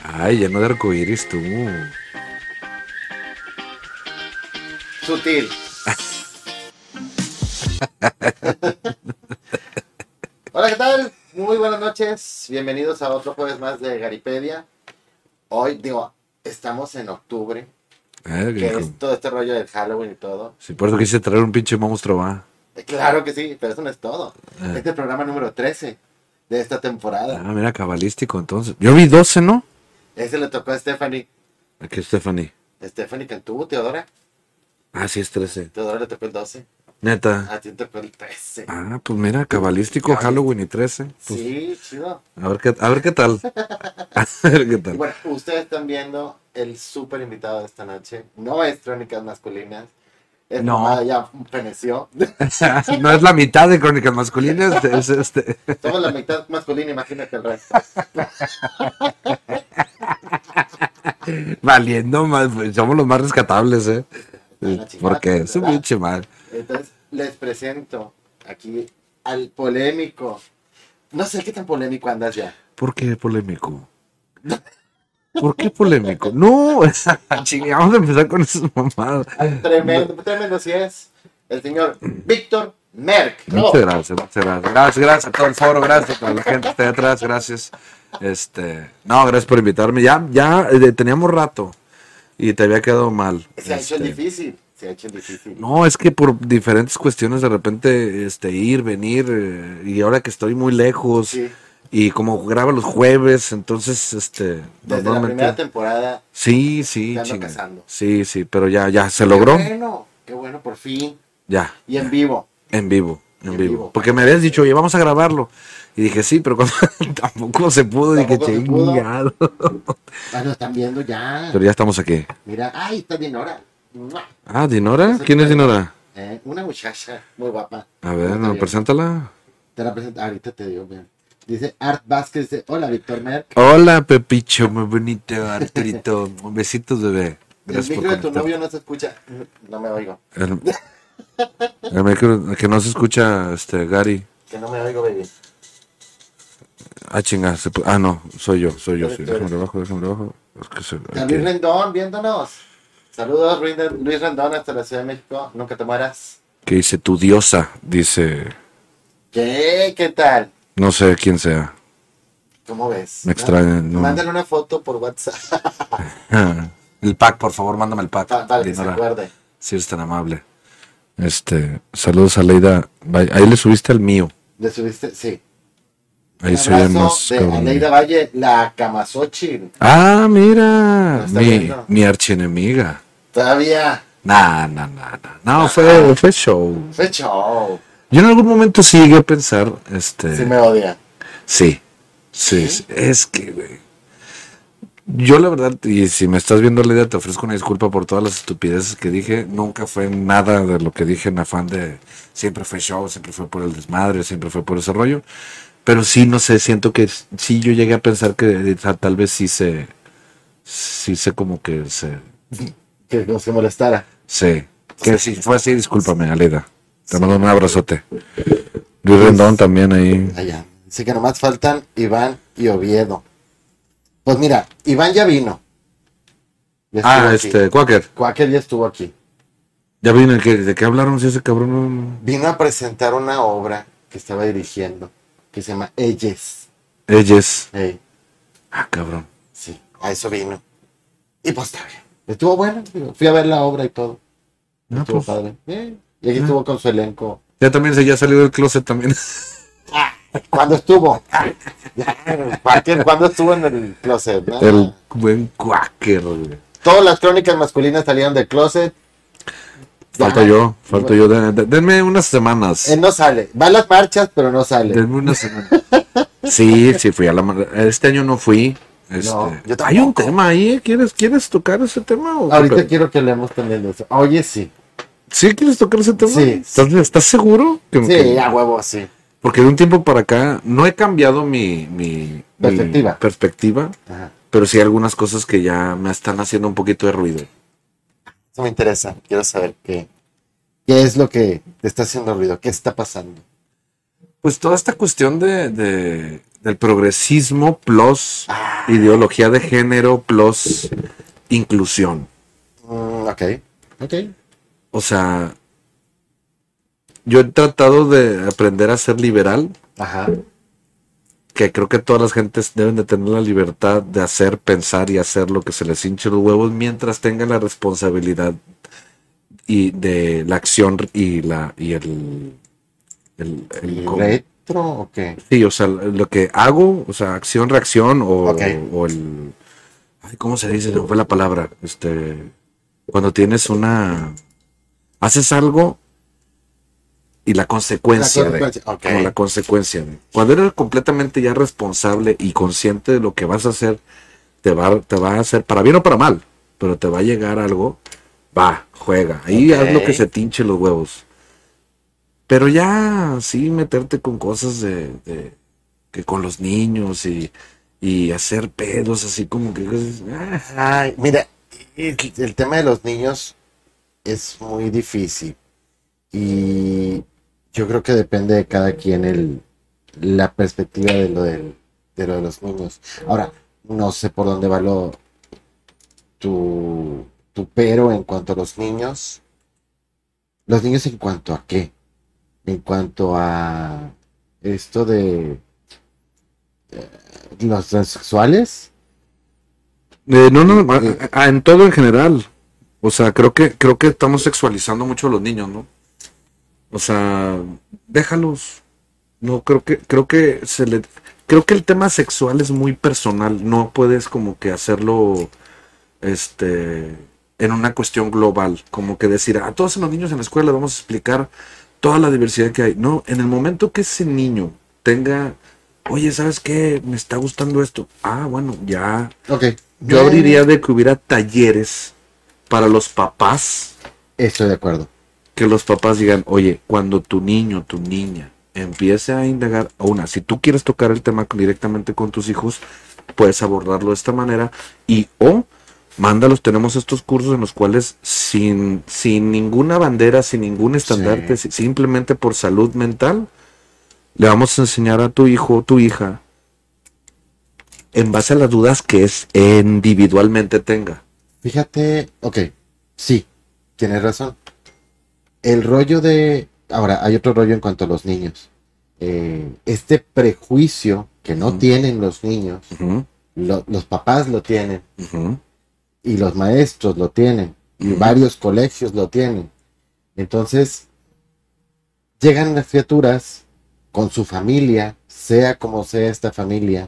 Ay, lleno de arcoíris tú. Sutil. Hola, ¿qué tal? Muy buenas noches. Bienvenidos a otro jueves más de Garipedia. Hoy, estamos en octubre, que es todo este rollo del Halloween y todo. Sí, por eso quise traer un pinche monstruo, va. Claro que sí, pero eso no es todo. Este es el programa número 13 de esta temporada. Ah, mira, cabalístico, entonces. Yo vi 12, ¿no? Ese le tocó a Stephanie. Aquí Stephanie. Stephanie Cantú, Teodora. Ah, sí, es 13. Teodora le tocó el 12. Neta. A ti te tocó el 13. Ah, pues mira, cabalístico, Halloween y 13. Pues, Sí, chido. a ver qué tal. A ver qué Y tal. bueno, ustedes están viendo el súper invitado de esta noche. No es Crónicas Masculinas. Es No. mamá, ya feneció. No es la mitad de Crónicas Masculinas, es este. Somos la mitad masculina, imagínate el resto. Valiendo más, pues, somos los más rescatables, ¿eh? Porque es un pinche mal. Entonces, les presento aquí al polémico. No sé qué tan polémico andas ya. ¿Por qué polémico? ¿Por qué polémico? No, chingue, vamos a empezar con esas mamadas. Tremendo si es el señor Víctor Merck. Muchas gracias. Gracias a todo el foro, gracias a toda la gente que está atrás, gracias. No, gracias por invitarme. Ya teníamos rato y te había quedado mal. Se ha hecho difícil. No, es que por diferentes cuestiones de repente ir, venir, y ahora que estoy muy lejos, Sí. y como grabo los jueves, entonces Desde la primera temporada. Sí, te ando chinga. cazando. Sí, pero ya se logró. Qué bueno, por fin. Ya, Y en vivo. en vivo. Porque me habías dicho, oye, vamos a grabarlo. Y dije, sí, pero cuando tampoco se pudo, dije, Tampoco se pudo. chingado. Ah, lo están viendo ya. Pero ya estamos aquí. Mira, ay, está Dinora. Ah, ¿Dinora? ¿Quién es Dinora? Una muchacha muy guapa. A ver, Está bien. Preséntala. Te la presento, ahorita te digo, bien. Dice Art Vázquez, dice, hola Víctor Merck. Hola, Pepicho, muy bonito, Arturito. Besitos, bebé. El Gracias por micro de tu conectarte. novio no se escucha. No me oigo. El micro que no se escucha, Gary. Que no me oigo, baby. Ah, chinga. No, soy yo. Eres tú, Déjame abajo. Es que Está Luis Rendón viéndonos. Saludos, Luis Rendón, hasta la Ciudad de México. Nunca te mueras. que dice tu diosa, dice, ¿Qué? ¿Qué tal? no sé quién sea. ¿Cómo ves? Me extraña, no. Mándale una foto por WhatsApp. El pack, por favor, mándame el pack. Para que se Dinora. acuerde. Si eres tan amable. Saludos a Leida. Ahí le subiste al mío. ¿Le subiste? Sí. Ahí Un se oye abrazo más de cabrón. Aleida Valle, la Camasochi. Ah, mira. ¿Lo está viendo? Mi archienemiga. Todavía. No, fue show. Fue show. Yo en algún momento sí llegué a pensar, Sí me odia. Sí. Es que, güey. Yo la verdad, y si me estás viendo, Leida, te ofrezco una disculpa por todas las estupideces que dije. Nunca fue nada de lo que dije en afán de... Siempre fue show, siempre fue por el desmadre, siempre fue por ese rollo. Pero sí, no sé, siento que sí yo llegué a pensar que tal vez sí se como que se... Que no se molestara. Sí. Que si fue así, discúlpame, Leida. Te mando un abrazote. Luis Rendón también ahí. Allá. Así que nomás faltan Iván y Oviedo. Pues mira, Iván ya vino. Ya estuvo aquí. Quaker. Quaker ya estuvo aquí. Ya vino, ¿de qué hablaron si ese cabrón? Vino a presentar una obra que estaba dirigiendo, que se llama Ellas. Ellos. Ah, Cabrón. sí, a eso vino. Y pues está bien. Estuvo bueno. Digo, fui a ver la obra y todo. Estuvo padre. Y aquí estuvo con su elenco. Ya también ya salió del closet también. ¿Cuándo estuvo? ¿Cuándo estuvo en el closet? ¿No? El buen Quaker, güey. Todas las crónicas masculinas salieron del closet. Falto yo. Denme unas semanas. Él no sale. Va a las marchas, pero no sale. Denme unas semanas. Sí, fui a este año no fui. No, yo tampoco. Hay un tema ahí, ¿quieres tocar ese tema? Ahorita quiero que hablemos también de eso. Oye, sí. ¿Sí quieres tocar ese tema? Sí. ¿Estás seguro? Sí, a huevo, sí. Porque de un tiempo para acá no he cambiado mi perspectiva, Ajá. pero sí hay algunas cosas que ya me están haciendo un poquito de ruido. Eso me interesa. Quiero saber qué es lo que te está haciendo ruido. ¿Qué está pasando? Pues toda esta cuestión del progresismo plus ideología de género plus inclusión. Ok. O sea, yo he tratado de aprender a ser liberal. Ajá. Que creo que todas las gentes deben de tener la libertad de hacer, pensar y hacer lo que se les hinche los huevos mientras tengan la responsabilidad y de la acción y el retro o qué? Sí, o sea, lo que hago, o sea, acción, reacción o el... Ay, ¿cómo se dice? No fue la palabra. Cuando tienes haces algo y la consecuencia como la consecuencia de... Cuando eres completamente ya responsable y consciente de lo que vas a hacer, te va a hacer, para bien o para mal, pero te va a llegar algo, juega. Ahí haz lo que se tinche los huevos. Pero ya, sí, meterte con cosas que con los niños y hacer pedos así como que... Ay, mira, el tema de los niños es muy difícil y yo creo que depende de cada quien la perspectiva de lo de los niños. Ahora, no sé por dónde va tu pero en cuanto a los niños. ¿Los niños en cuanto a qué? En cuanto a esto de los transexuales. En todo en general. O sea, creo que estamos sexualizando mucho a los niños, ¿no? O sea, déjalos. No, creo que creo que el tema sexual es muy personal. No puedes como que hacerlo en una cuestión global, como que decir, a todos los niños en la escuela vamos a explicar toda la diversidad que hay. No, en el momento que ese niño tenga, oye, ¿sabes qué? Me está gustando esto. Bueno, ya. Okay. Yo abriría de que hubiera talleres para los papás. Estoy de acuerdo. Que los papás digan, oye, cuando tu niño, tu niña empiece a indagar, si tú quieres tocar el tema directamente con tus hijos, puedes abordarlo de esta manera mándalos, tenemos estos cursos en los cuales sin ninguna bandera, sin ningún estandarte, simplemente por salud mental, le vamos a enseñar a tu hijo o tu hija en base a las dudas que individualmente tenga. Fíjate, sí, tienes razón. El rollo ahora, hay otro rollo en cuanto a los niños. Este prejuicio que no tienen los niños, los papás lo tienen. Y los maestros lo tienen, y varios colegios lo tienen. Entonces, llegan las criaturas con su familia, sea como sea esta familia,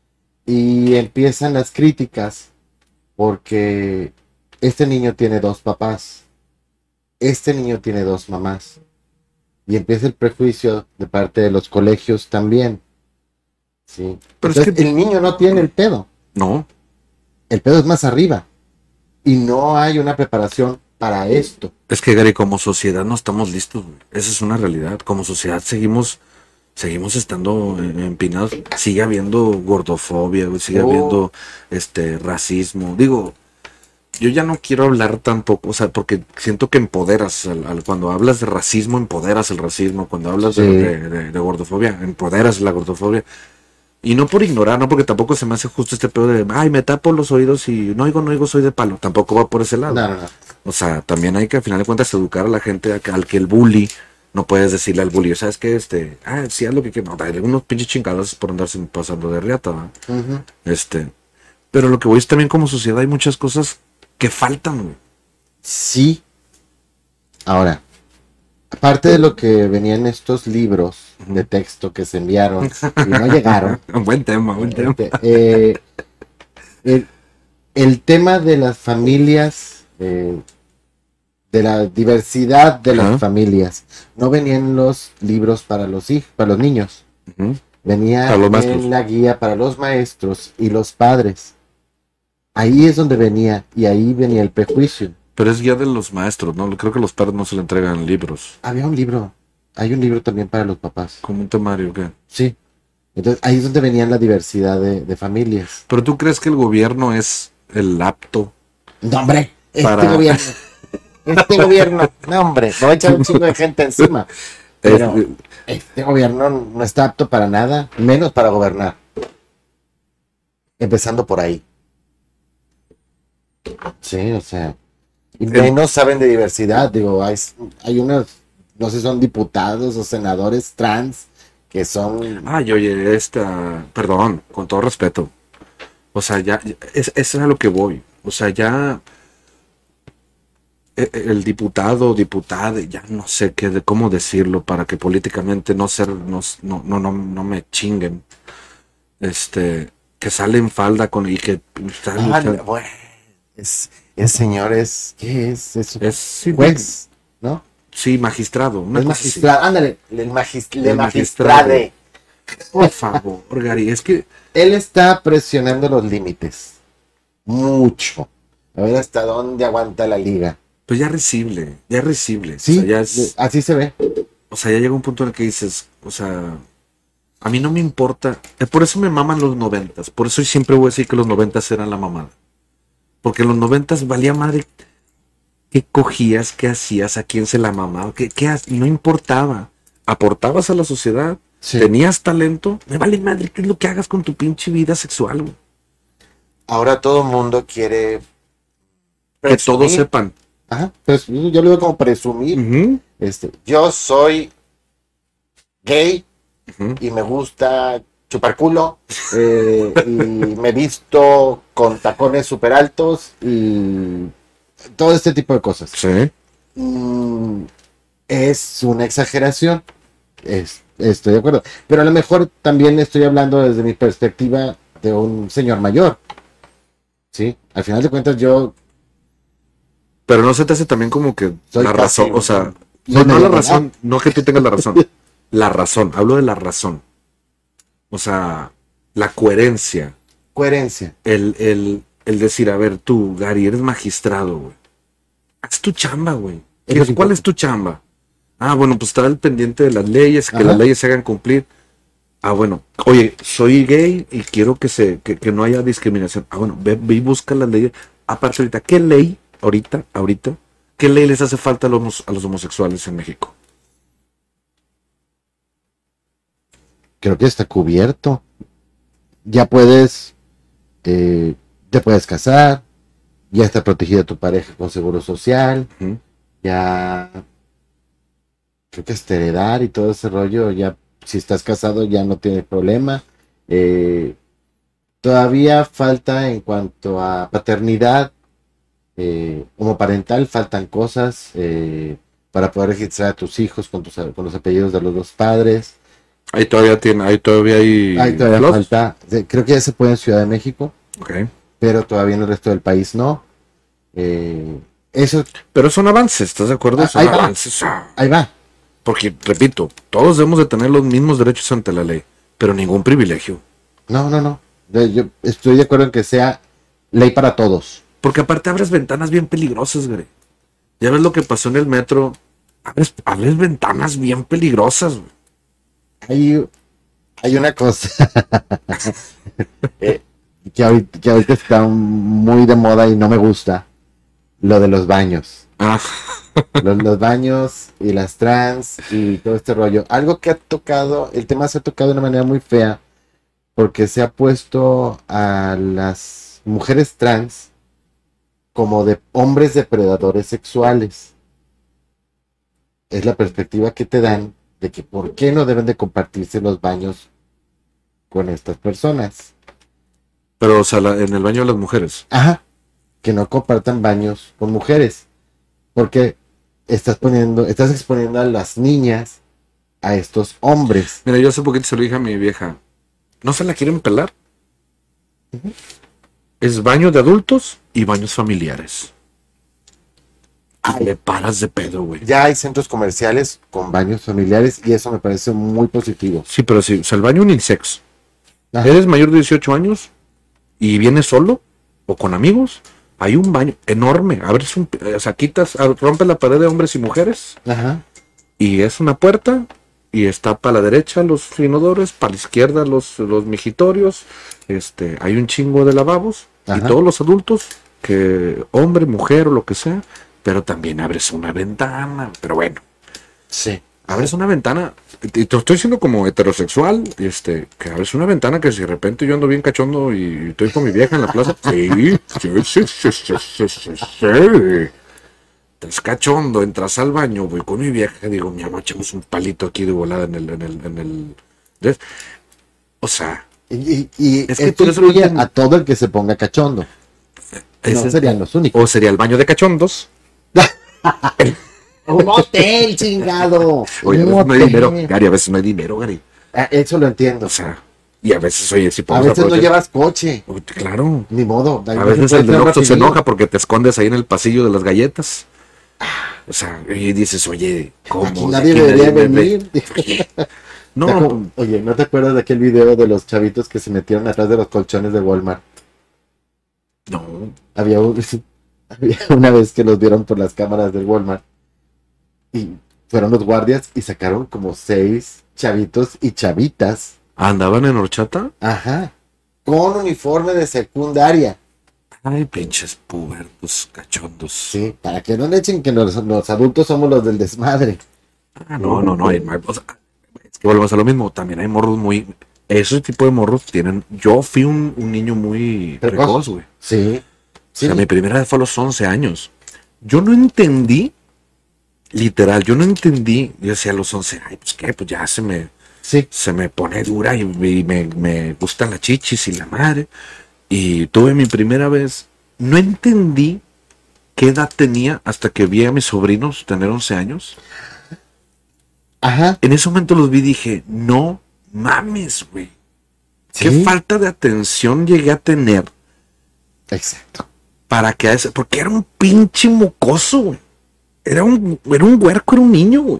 y empiezan las críticas porque este niño tiene 2 papás, este niño tiene 2 mamás, y empieza el prejuicio de parte de los colegios también. ¿Sí? Pero entonces, es que el niño no tiene el pedo. No. El pedo es más arriba. Y no hay una preparación para esto. Es que, Gary, como sociedad no estamos listos, güey. Esa es una realidad. Como sociedad seguimos estando empinados. Sigue habiendo gordofobia, güey. Sigue habiendo racismo. Digo, yo ya no quiero hablar tampoco, o sea, porque siento que empoderas. Cuando hablas de racismo, empoderas el racismo. Cuando hablas de gordofobia, empoderas la gordofobia. Y no por ignorar, no porque tampoco se me hace justo este pedo de, me tapo los oídos y no oigo, soy de palo. Tampoco va por ese lado. No. O sea, también hay que, al final de cuentas, educar a la gente al que el bully, no puedes decirle al bully, ¿sabes qué? Sí, haz lo que quieras. No, dale unos pinches chingados por andarse pasando de riata, ¿no? Pero lo que voy es también como sociedad hay muchas cosas que faltan, güey. Sí. Ahora, aparte de lo que venían estos libros de texto que se enviaron y no llegaron. Buen tema. El tema de las familias, de la diversidad de las familias, no venían los libros para los niños. Venía en la guía para los maestros y los padres. Ahí es donde venía, y ahí venía el prejuicio. Pero es guía de los maestros, ¿no? Creo que los padres no se le entregan libros. Había un libro. Hay un libro también para los papás. ¿Como un temario qué? Sí. Entonces, ahí es donde venían la diversidad de familias. ¿Pero tú crees que el gobierno es el apto? No, hombre. Este gobierno. No, hombre. No va a echar un chingo de gente encima. Pero este gobierno no está apto para nada, menos para gobernar. Empezando por ahí. Sí, o sea. Y menos saben de diversidad. Digo, hay unos, no sé si son diputados o senadores trans que son... Ay, oye, perdón, con todo respeto. O sea, eso es a lo que voy. O sea, ya el diputado o diputada, ya no sé cómo decirlo para que políticamente no me chinguen. Que sale en falda y que bueno, el señor ¿qué es eso? Es juez, ¿no? Sí, magistrado. El magistrado, ándale, el magistrade. Por favor, Gary, es que... Él está presionando los límites. Mucho. A ver hasta dónde aguanta la liga. Pues ya es risible. Sí, o sea, así se ve. O sea, ya llega un punto en el que dices, o sea, a mí no me importa. Por eso me maman los 90s. Por eso siempre voy a decir que los 90s eran la mamada. Porque en los 90s valía madre qué cogías, qué hacías, a quién se la mamaba, no importaba. Aportabas a la sociedad, sí. Tenías talento, me vale madre qué es lo que hagas con tu pinche vida sexual, güey. Ahora todo el mundo quiere presumir. Que todos sepan. Ajá, pues yo lo veo como presumir. Uh-huh. Yo soy gay, uh-huh, y me gusta chupar culo, y me visto con tacones súper altos y todo este tipo de cosas. Sí. Es una exageración. Estoy de acuerdo. Pero a lo mejor también estoy hablando desde mi perspectiva de un señor mayor. ¿Sí? Al final de cuentas yo... Pero no se te hace también como que la razón, o sea... No la razón, no que tú tengas la razón. La razón, hablo de la razón. O sea, la coherencia. Coherencia. El decir, a ver, tú, Gary, eres magistrado, güey. Haz tu chamba, güey. ¿Cuál es tu chamba? Ah, bueno, pues estar al pendiente de las leyes, que las leyes se hagan cumplir. Ah, bueno, oye, soy gay y quiero que no haya discriminación. Ah, bueno, ve y busca las leyes. Aparte ahorita, ¿qué ley, ahorita, qué ley les hace falta a los homosexuales en México? Creo que está cubierto. Ya puedes, te puedes casar, ya está protegida tu pareja con seguro social, uh-huh, ya creo que es heredar y todo ese rollo, ya si estás casado ya no tiene problema. Todavía falta en cuanto a paternidad, homoparental, faltan cosas para poder registrar a tus hijos con los apellidos de los dos padres. Ahí todavía falta. Creo que ya se puede en Ciudad de México. Okay. Pero todavía en el resto del país no. Eso. Pero son avances, ¿estás de acuerdo? Son avances. Ahí va. Porque, repito, todos debemos de tener los mismos derechos ante la ley, pero ningún privilegio. No. Yo estoy de acuerdo en que sea ley para todos. Porque aparte abres ventanas bien peligrosas, güey. Ya ves lo que pasó en el metro. Abres ventanas bien peligrosas, güey. Hay una cosa que ahorita está muy de moda y no me gusta, lo de los baños. Los baños y las trans y todo este rollo. Algo que el tema se ha tocado de una manera muy fea, porque se ha puesto a las mujeres trans como de hombres depredadores sexuales. Es la perspectiva que te dan de que por qué no deben de compartirse los baños con estas personas. Pero, o sea, en el baño de las mujeres. Ajá. Que no compartan baños con mujeres. Porque estás exponiendo a las niñas a estos hombres. Mira, yo hace poquito se lo dije a mi vieja. ¿No se la quieren pelar? Uh-huh. Es baño de adultos y baños familiares. Me paras de pedo, güey. Ya hay centros comerciales con baños familiares y eso me parece muy positivo. Sí, pero sí, o sea, el baño unisex. Ajá. Eres mayor de 18 años y vienes solo o con amigos, hay un baño enorme. Abres o sea, rompes la pared de hombres y mujeres. Ajá. Y es una puerta y está para la derecha los inodores, para la izquierda los mijitorios. Hay un chingo de lavabos. Ajá. Y todos los adultos, hombre, mujer o lo que sea, pero también abres una ventana, pero bueno. Sí. abres una ventana, y te estoy diciendo como heterosexual, que abres una ventana que si de repente yo ando bien cachondo y estoy con mi vieja en la plaza, sí. Estás cachondo, entras al baño, voy con mi vieja, digo, mi amor, echamos un palito aquí de volada en el. ¿Ves? O sea. Y es que esto incluye a todo el que se ponga cachondo. No serían los únicos. O sería el baño de cachondos. Un hotel, chingado. Oye, a veces no hay dinero, Gary, a veces no hay dinero, Gary. Eso lo entiendo. O sea, y a veces, oye, si a veces no llevas coche. Claro. Ni modo. A veces el del Oxxo se enoja porque te escondes ahí en el pasillo de las galletas. O sea, y dices, oye, ¿cómo? Aquí nadie debería venir. No. Oye, ¿no te acuerdas de aquel video de los chavitos que se metieron atrás de los colchones de Walmart? No. Había una vez que los vieron por las cámaras del Walmart y fueron los guardias y sacaron como 6 chavitos y chavitas. ¿Andaban en horchata? Ajá. Con uniforme de secundaria. Ay, pinches pubertos, cachondos. Sí, para que no le echen que los adultos somos los del desmadre. No. O sea, es que volvemos a lo mismo. También hay morros muy... Ese tipo de morros tienen... Yo fui un niño muy precoz, güey. Sí. O sea, mi primera vez fue a los 11 años. Yo no entendí, literal, yo decía a los 11, ay, pues qué, pues ya se me pone dura y me gustan las chichis y la madre. Y tuve mi primera vez, no entendí qué edad tenía hasta que vi a mis sobrinos tener 11 años. Ajá. En ese momento los vi y dije, no mames, güey. ¿Sí? Qué falta de atención llegué a tener. Exacto. Para que porque era un pinche mocoso, güey. Era un huerco, era un niño, güey.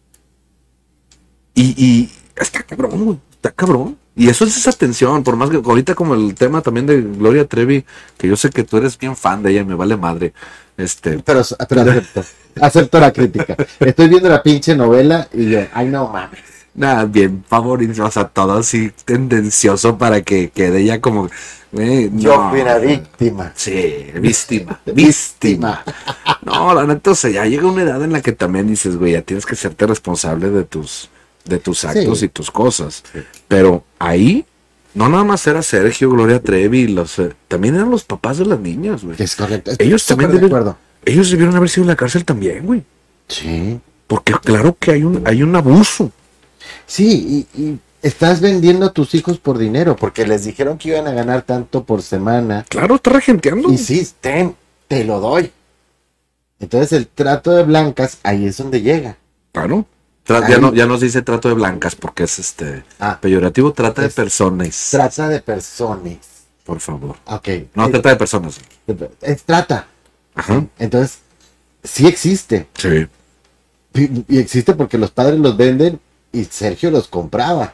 Y está cabrón, güey. Está cabrón. Y eso es esa tensión, por más que ahorita como el tema también de Gloria Trevi, que yo sé que tú eres bien fan de ella y me vale madre. Pero acepto la crítica. Estoy viendo la pinche novela y yo, ay no mames. Nada, bien favorito, o sea, todo así tendencioso para que quede ella como... yo fui una víctima. Sí, víctima. No, la neta, o sea, ya llega una edad en la que también dices, güey, ya tienes que serte responsable de tus actos y tus cosas. Sí. Pero ahí, no nada más era Sergio, Gloria Trevi, también eran los papás de las niñas, güey. Es correcto. Ellos también debieron haber sido en la cárcel también, güey. Sí. Porque claro que hay un abuso. Sí, y estás vendiendo a tus hijos por dinero, porque les dijeron que iban a ganar tanto por semana. Claro, está regenteando. Y sí, te lo doy. Entonces el trato de blancas, ahí es donde llega. Claro. Ya no se dice trato de blancas porque es peyorativo, trata de personas. Trata de personas. Por favor. Ok. No trata de personas. Es trata. Ajá. Entonces, sí existe. Sí. Y existe porque los padres los venden y Sergio los compraba.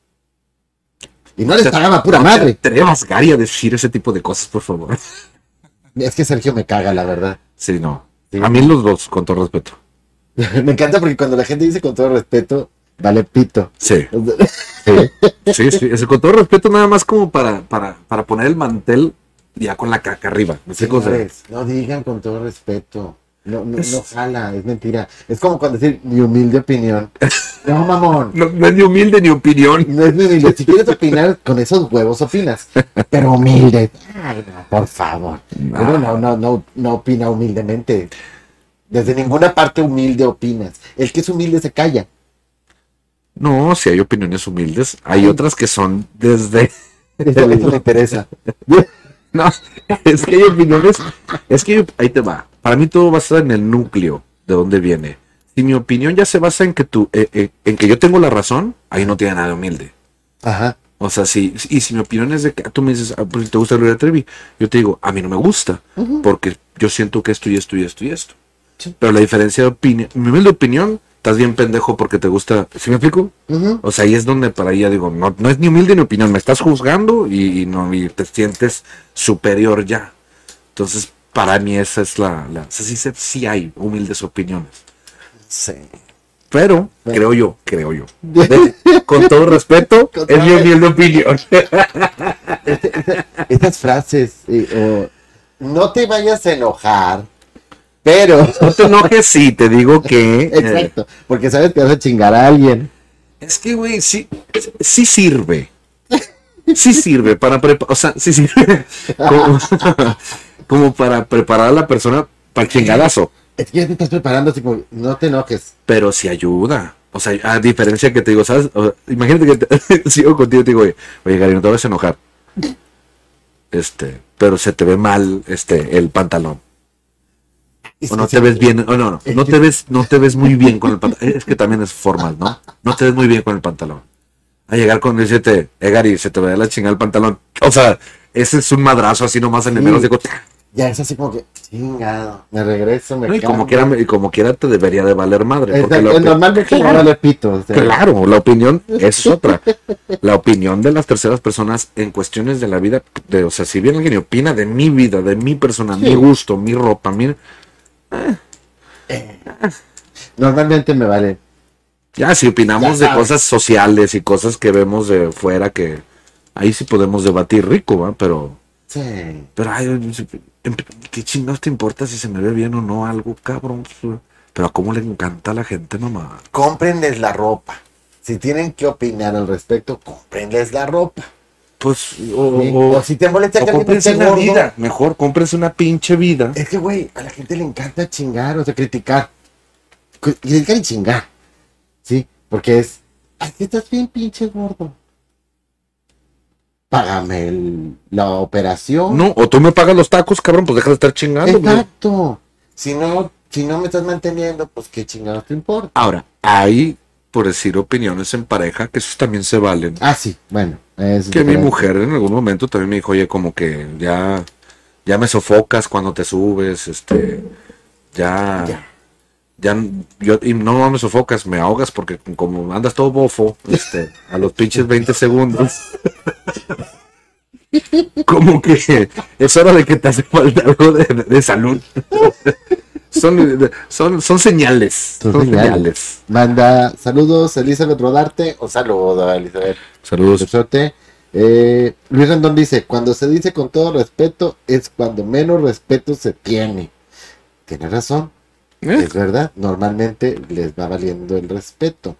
Y no les pagaba pura madre. Te atrevas, Gary, a decir ese tipo de cosas, por favor. Es que Sergio me caga, la verdad. Sí, no. Sí. A mí los dos, con todo respeto. Me encanta porque cuando la gente dice con todo respeto, vale pito. Sí. Sí. Es con todo respeto nada más como para poner el mantel ya con la caca arriba. Señores, no digan con todo respeto. No jala, es mentira. Es como cuando decir mi humilde opinión. No, mamón. No es ni humilde ni opinión. No es ni humilde. Si quieres opinar, con esos huevos opinas. Pero humilde. Ay, no, por favor. No opina humildemente. Desde ninguna parte humilde opinas. El que es humilde se calla. No, si hay opiniones humildes. Hay otras que son desde... Eso me interesa. No, es que hay opiniones... Es que ahí te va. Para mí todo va a estar en el núcleo de dónde viene. Si mi opinión ya se basa en que en que yo tengo la razón, ahí no tiene nada de humilde. Ajá. O sea, si mi opinión es de que tú me dices, pues te gusta Gloria Trevi, yo te digo, a mí no me gusta, porque yo siento que esto y esto y esto y esto. Sí. Pero la diferencia de opinión, mi humilde opinión, estás bien pendejo porque te gusta, ¿sí me explico? O sea, ahí es donde para ella digo, no es ni humilde ni opinión, me estás juzgando y te sientes superior ya. Entonces, para mí esa es sí hay humildes opiniones. Sí. Pero, creo yo, con todo respeto, es mi humilde opinión. Estas frases, no te vayas a enojar, Pero... No te enojes, sí, te digo que... Exacto, porque sabes que vas a chingar a alguien. Es que, güey, sí sirve. Sí sirve para preparar, o sea, sí sirve como para preparar a la persona para el chingadazo. Es que ya te estás preparando, tipo, no te enojes. Pero sí ayuda. O sea, a diferencia que te digo, ¿sabes? O sea, imagínate que sigo contigo y te digo, oye, Gary, no te vas a enojar. Pero se te ve mal, el pantalón. O no te ves bien, o no te ves muy bien con el pantalón. Es que también es formal, ¿no? No te ves muy bien con el pantalón. A llegar con decirte, Gary, se te ve la chingada el pantalón. O sea, ese es un madrazo así nomás en el menos. Digo, ya es así como que, chingado, me regreso, me no, y como quiera te debería de valer madre. Porque normalmente no vale pito. O sea. Claro, la opinión es otra. La opinión de las terceras personas en cuestiones de la vida, o sea, si bien alguien opina de mi vida, de mi persona, mi gusto, mi ropa, normalmente me vale. Ya, si opinamos de cosas sociales y cosas que vemos de fuera, que ahí sí podemos debatir rico, ¿va? Pero... Sí. Pero, ¿qué chingados te importa si se me ve bien o no algo, cabrón? Pero a cómo le encanta a la gente nomás. Cómprenles la ropa. Si tienen que opinar al respecto, cómprenles la ropa. Pues, o si te molesta que alguien esté una vida. Mejor cómprense una pinche vida. Es que, güey, a la gente le encanta chingar, o sea, criticar. Criticar y chingar. Sí, porque es, aquí estás bien pinche gordo. Págame la operación. No, o tú me pagas los tacos, cabrón, pues deja de estar chingando. Exacto. Si no me estás manteniendo, pues qué chingados te importa. Ahora, hay, por decir opiniones en pareja, que esos también se valen. Ah, sí, bueno. Que mi mujer en algún momento también me dijo, oye, como que ya me sofocas cuando te subes, y no me sofocas, me ahogas porque como andas todo bofo, a los pinches 20 segundos, como que es hora de que te hace falta algo de salud. Son señales. Son señales. Manda saludos, Elizabeth Rodarte, o saludo, Elizabeth. Saludos. Luis Rendón dice, cuando se dice con todo respeto, es cuando menos respeto se tiene. Tiene razón. Es verdad, normalmente les va valiendo el respeto.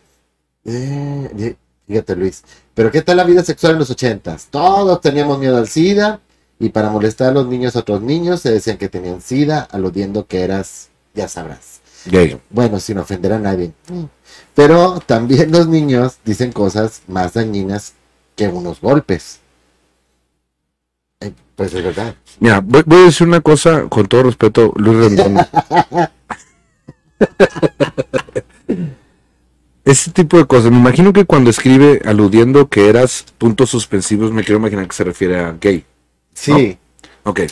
Fíjate, Luis. Pero ¿qué tal la vida sexual en los 80s? Todos teníamos miedo al SIDA y para molestar a los niños a otros niños se decían que tenían SIDA, aludiendo que eras, ya sabrás, gay. Bueno, sin ofender a nadie. Pero también los niños dicen cosas más dañinas que unos golpes. Pues es verdad. Mira, voy a decir una cosa con todo respeto, Luis Rendón. Ese tipo de cosas, me imagino que cuando escribe aludiendo que eras puntos suspensivos, me quiero imaginar que se refiere a gay. Sí. ¿No? Ok.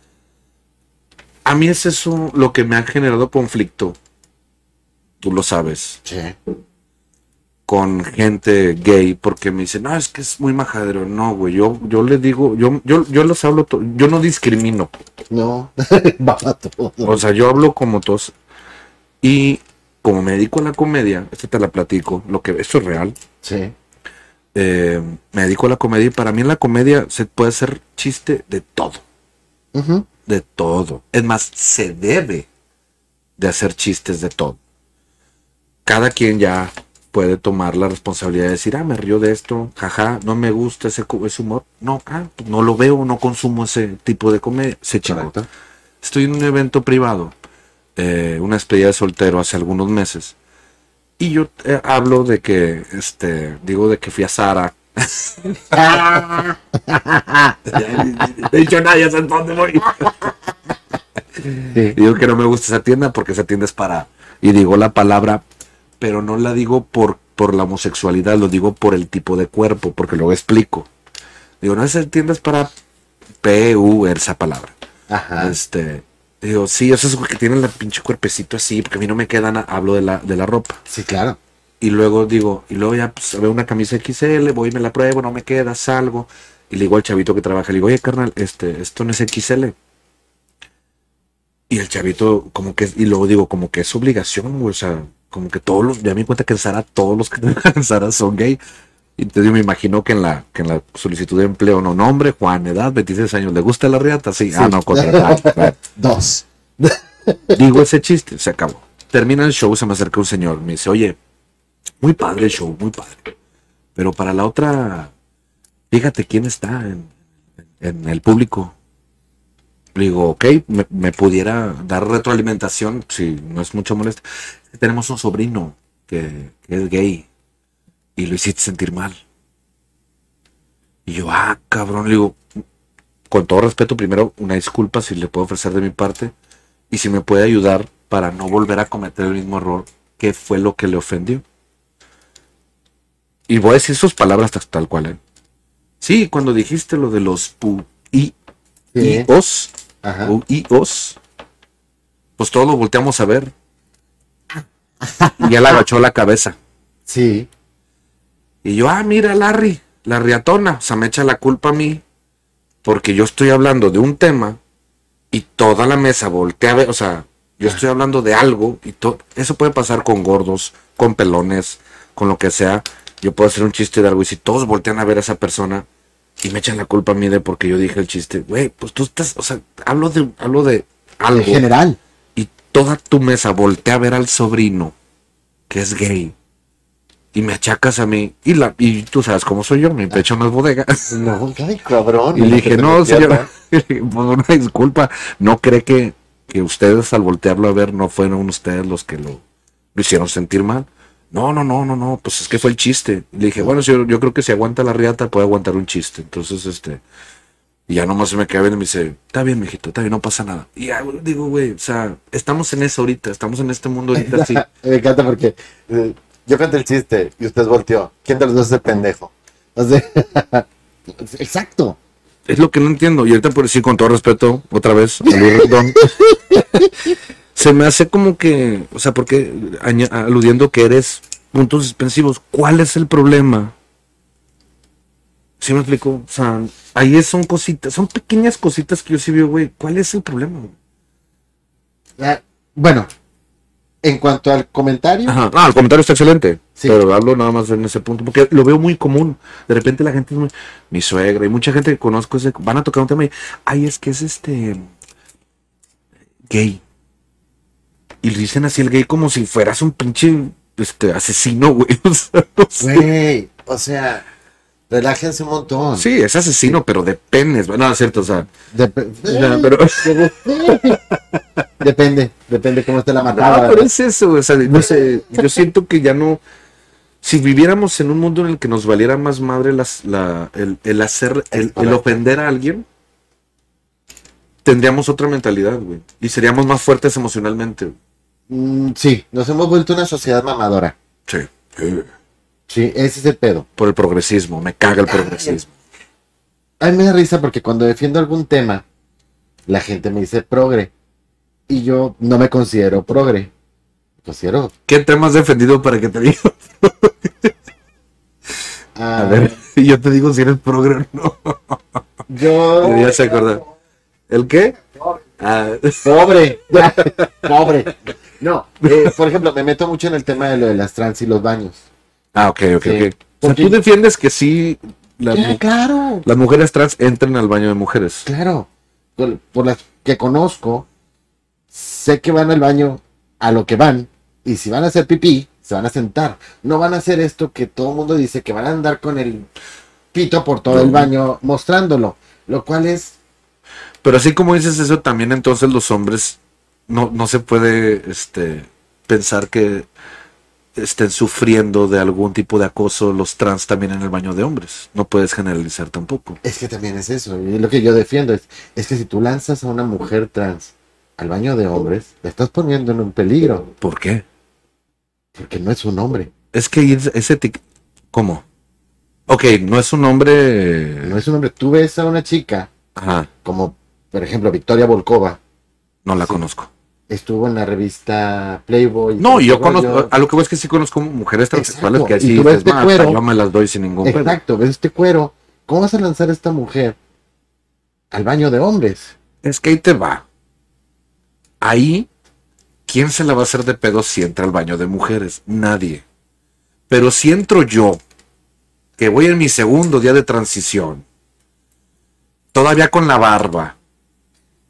A mí es eso lo que me ha generado conflicto. Tú lo sabes. Sí. Con gente gay, porque me dicen, no, es que es muy majadero. No, güey, yo les digo, yo los hablo, yo no discrimino. No, va a todo. O sea, yo hablo como todos. Y como me dedico a la comedia, esto te la platico, esto es real. Sí. Me dedico a la comedia y para mí en la comedia se puede hacer chiste de todo. Uh-huh. De todo. Es más, se debe de hacer chistes de todo. Cada quien ya puede tomar la responsabilidad de decir, me río de esto, jaja, no me gusta ese humor. No, no lo veo, no consumo ese tipo de comedia. Se chingó. Estoy en un evento privado, una despedida de soltero hace algunos meses. Y yo hablo de que, digo de que fui a Zara. De hecho, nadie sabe dónde voy. Sí. Digo que no me gusta esa tienda porque esa tienda es para... Y digo la palabra, pero no la digo por la homosexualidad, lo digo por el tipo de cuerpo, porque luego explico. Digo, no, esa tienda es para esa palabra. Ajá. Digo, sí, eso es porque tienen el pinche cuerpecito así, porque a mí no me quedan, hablo de la ropa. Sí, claro. Y luego ya pues veo una camisa XL, voy y me la pruebo, no me queda, salgo. Y le digo al chavito que trabaja, le digo, oye, carnal, esto no es XL. Y el chavito, como que, y luego digo, como que es obligación, güey, o sea, como que ya me di cuenta que en Zara, todos los que trabajan en Zara son gay. Y entonces yo me imagino que en la solicitud de empleo, no, nombre, Juan, edad, 26 años, ¿le gusta la riata? Sí. No, contratado. 2. Digo ese chiste, se acabó. Termina el show, se me acerca un señor, me dice, oye, muy padre el show, muy padre. Pero para la otra, fíjate quién está en el público. Le digo, ok, me pudiera dar retroalimentación, si no es mucho molestia. Tenemos un sobrino que es gay y lo hiciste sentir mal. Y yo, cabrón, le digo, con todo respeto, primero, una disculpa si le puedo ofrecer de mi parte y si me puede ayudar para no volver a cometer el mismo error que fue lo que le ofendió. Y voy a decir sus palabras tal cual, ¿eh? Sí, cuando dijiste lo de los ios, pues todos lo volteamos a ver. Y él agachó la cabeza. Sí. Y yo, mira, Larry, la riatona, o sea, me echa la culpa a mí, porque yo estoy hablando de un tema y toda la mesa voltea a ver, o sea, yo estoy hablando de algo y eso puede pasar con gordos, con pelones, con lo que sea. Yo puedo hacer un chiste de algo y si todos voltean a ver a esa persona y me echan la culpa a mí de porque yo dije el chiste, güey, pues tú estás, o sea, hablo de algo. En general. Y toda tu mesa voltea a ver al sobrino que es gay. Y me achacas a mí. Y tú sabes cómo soy yo, mi pecho no es bodega. No, ay, cabrón. Y le dije, no, señor, pues una disculpa. No cree que ustedes al voltearlo a ver no fueron ustedes los que lo hicieron sentir mal. No, pues es que fue el chiste. Y le dije, bueno, yo creo que si aguanta la riata puede aguantar un chiste. Entonces, y ya nomás se me queda viendo y me dice, está bien, mijito, está bien, no pasa nada. Y ya digo, güey, o sea, estamos en eso ahorita, estamos en este mundo ahorita así. Me encanta porque yo conté el chiste y usted volteó. ¿Quién de los dos es el pendejo? O sea, exacto. Es lo que no entiendo. Y ahorita por decir con todo respeto, otra vez, a Luis Rendón, se me hace como que, o sea, porque aludiendo que eres puntos suspensivos, ¿cuál es el problema? ¿Sí me explico? O sea, ahí son cositas, son pequeñas cositas que yo sí veo, güey. ¿Cuál es el problema? Bueno, en cuanto al comentario. Ajá. El comentario está excelente. Sí. Pero hablo nada más en ese punto, porque lo veo muy común. De repente la gente es muy... Mi suegra y mucha gente que conozco van a tocar un tema y... es que es gay. Y le dicen así el gay como si fueras un pinche asesino, güey. O sea, no sé. Güey, o sea, relájense un montón. Sí, es asesino, pero de penes. No, es cierto, o sea. Pero... Depende cómo esté la matada. No, pero es eso, o sea, no sé, yo siento que ya no... Si viviéramos en un mundo en el que nos valiera más madre el ofender a alguien, tendríamos otra mentalidad, güey. Y seríamos más fuertes emocionalmente. Sí, nos hemos vuelto una sociedad mamadora. Sí. Sí, ese es el pedo. Por el progresismo, me caga el progresismo. A mí me da risa porque cuando defiendo algún tema, la gente me dice progre. Y yo no me considero progre. Considero. ¿Qué tema has defendido para que te diga? A ver, yo te digo si eres progre o no. Yo. Ya se acordó. ¿El qué? Pobre. Pobre. No, por ejemplo, me meto mucho en el tema de lo de las trans y los baños. Ok. O sea, tú defiendes que sí claro. Las mujeres trans entran al baño de mujeres. Claro. Por las que conozco, sé que van al baño a lo que van. Y si van a hacer pipí, se van a sentar. No van a hacer esto que todo el mundo dice, que van a andar con el pito por todo el baño mostrándolo. Lo cual es... Pero así como dices eso, también entonces los hombres no se puede pensar que estén sufriendo de algún tipo de acoso los trans también en el baño de hombres. No puedes generalizar tampoco. Es que también es eso. Y lo que yo defiendo es que si tú lanzas a una mujer trans al baño de hombres, la estás poniendo en un peligro. ¿Por qué? Porque no es un hombre. Es que ese ¿cómo? Ok, no es un hombre... No es un hombre. Tú ves a una chica, como por ejemplo Victoria Volkova. No la conozco. Estuvo en la revista Playboy. No, yo conozco, a lo que voy es que sí conozco mujeres transexuales que así dices, cuero, yo me las doy sin ningún pedo. Exacto, ves este cuero. ¿Cómo vas a lanzar a esta mujer al baño de hombres? Es que ahí te va. Ahí, ¿quién se la va a hacer de pedo si entra al baño de mujeres? Nadie. Pero si entro yo, que voy en mi segundo día de transición, todavía con la barba,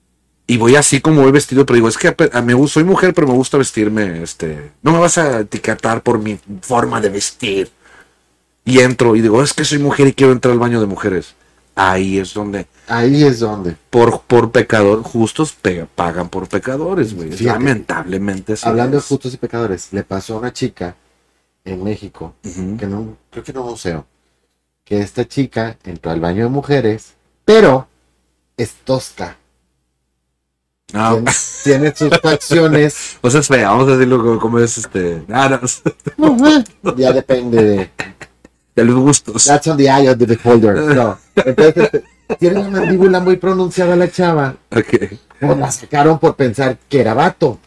Y voy así como voy vestido, pero digo, es que soy mujer, pero me gusta vestirme, no me vas a etiquetar por mi forma de vestir. Y entro y digo, es que soy mujer y quiero entrar al baño de mujeres. Ahí es donde. Por pecador, justos pagan por pecadores, güey. Lamentablemente. Hablando de justos y pecadores, le pasó a una chica en México, creo que en un museo, que esta chica entró al baño de mujeres, pero es tosca. No. Tiene sus facciones. O sea, es fea, vamos a decirlo como es No. Ya depende de los gustos. That's on the eye of the beholder. No. Entonces, tiene una mandíbula muy pronunciada la chava. Okay. Pues la sacaron por pensar que era vato.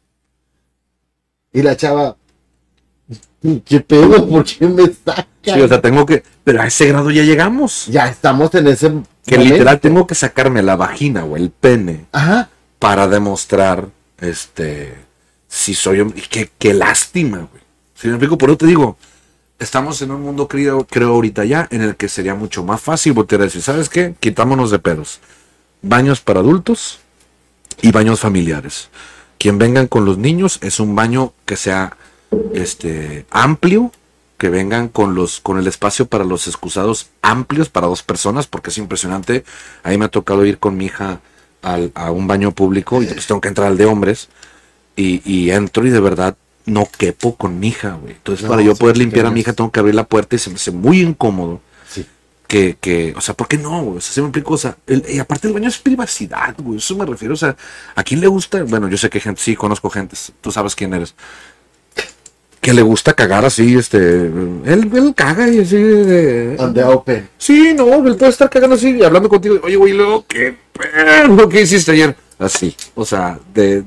Y la chava, ¿qué pedo? ¿Por qué me sacan? Sí, o sea, pero a ese grado ya llegamos. Ya estamos en ese que momento. Literal tengo que sacarme la vagina o el pene. Ajá. Para demostrar, si soy hombre. Qué lástima, güey. Si me explico, por eso te digo, estamos en un mundo, creo ahorita ya, en el que sería mucho más fácil voltear a decir, ¿sabes qué? Quitámonos de pedos. Baños para adultos y baños familiares. Quien vengan con los niños es un baño que sea, amplio, que vengan con el espacio para los excusados amplios para 2 personas, porque es impresionante. Ahí me ha tocado ir con mi hija a un baño público y pues tengo que entrar al de hombres y entro y de verdad no quepo con mi hija, güey. Entonces para yo poder limpiar a mi hija tengo que abrir la puerta y se me hace muy incómodo. Sí. O sea, ¿por qué no, güey? O sea, se me explica, o sea, y aparte el baño es privacidad, güey, eso me refiero, o sea, ¿a quién le gusta? Bueno, yo sé que gente, sí, conozco gente, tú sabes quién eres, que le gusta cagar así, él caga y así on the open. Sí, no, él puede estar cagando así y hablando contigo, oye, güey, luego, ¿qué perro que hiciste ayer? Así, o sea,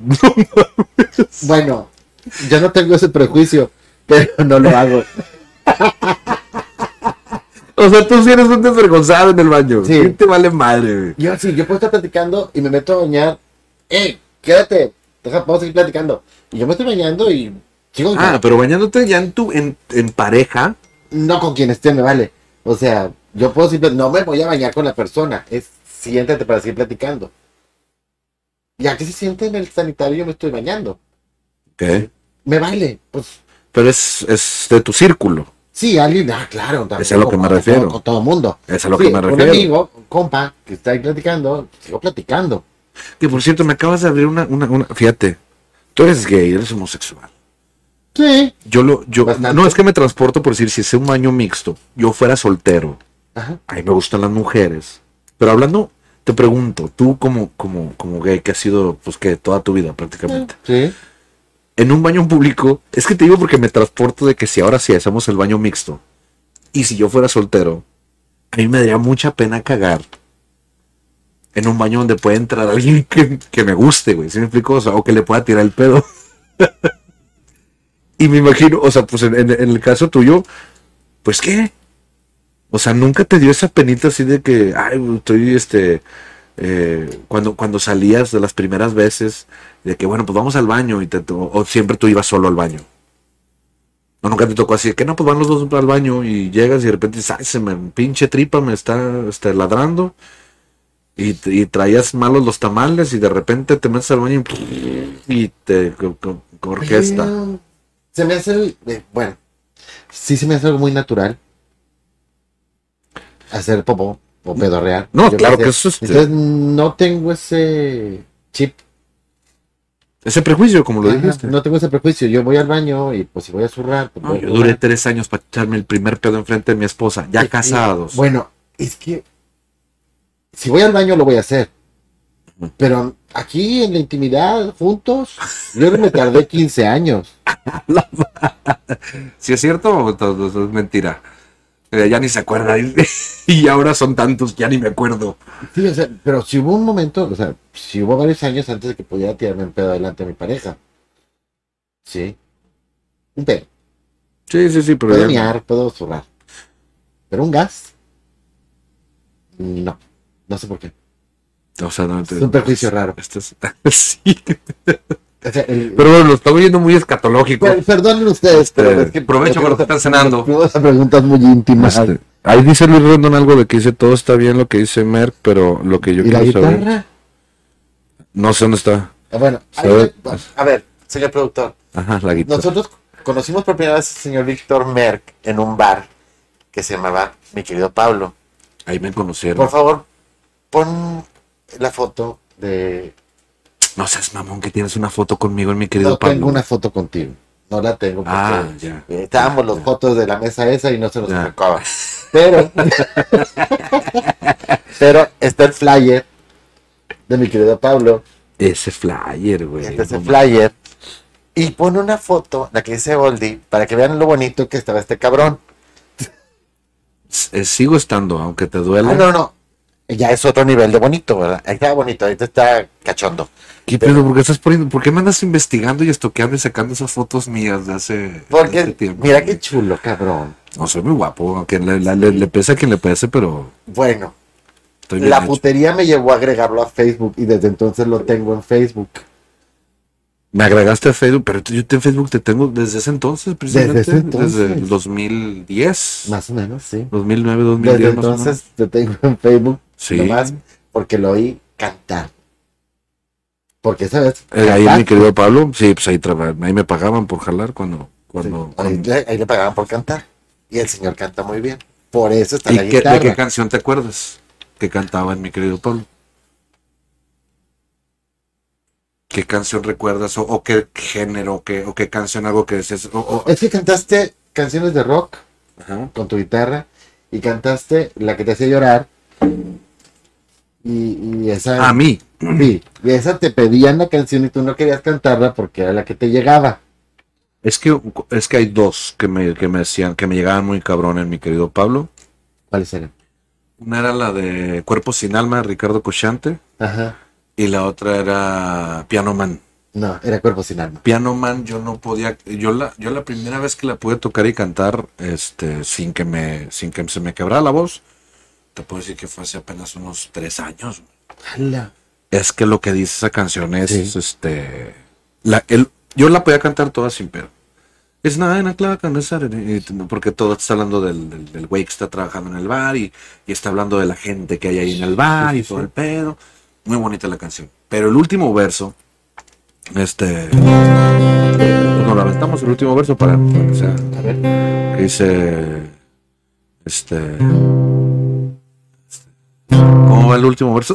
Bueno, yo no tengo ese prejuicio, pero no lo hago. O sea, tú sí eres un desvergonzado en el baño. Sí. ¿Qué te vale madre, güey? Yo puedo estar platicando y me meto a bañar. Quédate, vamos a seguir platicando. Y yo me estoy bañando y sigo. Pero bañándote ya en pareja. No con quien esté, me vale. O sea, yo puedo no me voy a bañar con la persona. Siéntate para seguir platicando. Ya que se siente en el sanitario, yo me estoy bañando. ¿Qué? Me vale, pues. Pero es de tu círculo. Sí, alguien, claro. Es a lo que me refiero. Con todo el mundo. Es a lo que me refiero. Un amigo, un compa, que está ahí platicando, sigo platicando. Que por cierto, me acabas de abrir una. Fíjate, tú eres gay, eres homosexual. Sí. No, es que me transporto por decir, si es un baño mixto, yo fuera soltero. Ajá. A mí me gustan las mujeres. Pero hablando, te pregunto, tú como gay, que has sido, pues que toda tu vida prácticamente. Sí. En un baño público, es que te digo porque me transporto de que si ahora sí hacemos el baño mixto, y si yo fuera soltero, a mí me daría mucha pena cagar en un baño donde puede entrar alguien que me guste, güey, ¿sí me explico? O sea, o que le pueda tirar el pedo. Y me imagino, o sea, pues en el caso tuyo, pues ¿qué? O sea, ¿nunca te dio esa penita así de que, ay, estoy, cuando salías de las primeras veces, de que, bueno, pues vamos al baño, o siempre tú ibas solo al baño? ¿O nunca te tocó así, que no, pues van los dos al baño y llegas y de repente dices, ay, pinche tripa me está ladrando, y traías malos los tamales y de repente te metes al baño y te orquesta? Se me hace, bueno, sí se me hace algo muy natural hacer popó o pedorrear. No, claro que eso es. Entonces no tengo ese chip. Ese prejuicio, como lo dijiste. No tengo ese prejuicio. Yo voy al baño y pues si voy a zurrar. Pues, no, yo duré 3 años para echarme el primer pedo enfrente de mi esposa, ya casados. Bueno, es que si voy al baño lo voy a hacer. Pero aquí en la intimidad, juntos, yo me tardé 15 años. ¿Sí es cierto o es mentira? Ya ni se acuerda. Y ahora son tantos, ya ni me acuerdo. Sí, o sea, pero si hubo un momento, o sea, si hubo varios años antes de que pudiera tirarme un pedo delante de mi pareja. Sí. Un pedo. Sí, pero puedo miar, puedo zurrar. Pero un gas, no sé por qué. O sea, no, es un prejuicio raro. Sí. O sea, pero bueno, lo estamos viendo muy escatológico. Perdonen ustedes, pero es que provecho cuando te están cenando. Preguntas muy íntimas. Ahí dice Luis Rendón algo de que dice todo está bien lo que dice Merck, pero lo que yo ¿Y quiero la saber. guitarra? No sé dónde está. Bueno, a ver, señor productor. Ajá, la guitarra. Nosotros conocimos por primera vez al señor Víctor Merck en un bar que se llamaba Mi Querido Pablo. Ahí me conocieron. Por favor, pon la foto de... No seas mamón, que tienes una foto conmigo en Mi Querido Pablo. No tengo una foto contigo. No la tengo porque ya. Estábamos los fotos de la mesa esa y no se nos sacaba. Pero está el flyer de Mi Querido Pablo. Ese flyer, güey. Ese flyer. Y pone una foto, la que dice Goldie, para que vean lo bonito que estaba este cabrón. Sigo estando, aunque te duele. No. Ya es otro nivel de bonito, ¿verdad? Ahí está bonito, ahorita está cachondo. ¿Qué pedo? ¿Por qué me andas investigando y estoqueando y sacando esas fotos mías de hace tiempo? Mira qué chulo, cabrón. No, soy muy guapo, aunque le pese a quien le pese, pero... Bueno, la putería me llevó a agregarlo a Facebook y desde entonces lo tengo en Facebook. Me agregaste a Facebook, pero yo en Facebook te tengo desde ese entonces, precisamente. Desde el 2010. Más o menos, sí. 2009, 2010. Desde entonces te tengo en Facebook. Sí. Nomás porque lo oí cantar. Porque, ¿sabes? Ahí Mi Querido Pablo, sí, pues ahí me pagaban por jalar cuando... Sí. Ahí le pagaban por cantar. Y el señor canta muy bien. Por eso está la guitarra. ¿De qué canción te acuerdas que cantaba en Mi Querido Pablo? ¿Qué canción recuerdas? ¿O qué género? ¿O qué canción? Algo que decías. Es que cantaste canciones de rock. Ajá. Con tu guitarra. Y cantaste la que te hacía llorar. Y esa. A mí. Sí. Y esa te pedían la canción y tú no querías cantarla porque era la que te llegaba. Es que hay dos que me decían, que me llegaban muy cabrón en Mi Querido Pablo. ¿Cuáles eran? Una era la de Cuerpo sin Alma de Ricardo Cocchante. Ajá. Y la otra era Piano Man. No, era Cuerpo sin Alma. Piano Man yo no podía, yo la primera vez que la pude tocar y cantar, sin que se me quebrara la voz, te puedo decir que fue hace apenas unos 3 años. ¡Hala! Es que lo que dice esa canción es, sí. Yo la podía cantar toda sin pedo. Es nada en la clava, porque todo está hablando del güey que está trabajando en el bar y está hablando de la gente que hay ahí en el bar y todo el pedo. Muy bonita la canción. Pero el último verso, nos lo aventamos el último verso para que sea. A ver. Que dice, ¿cómo va el último verso?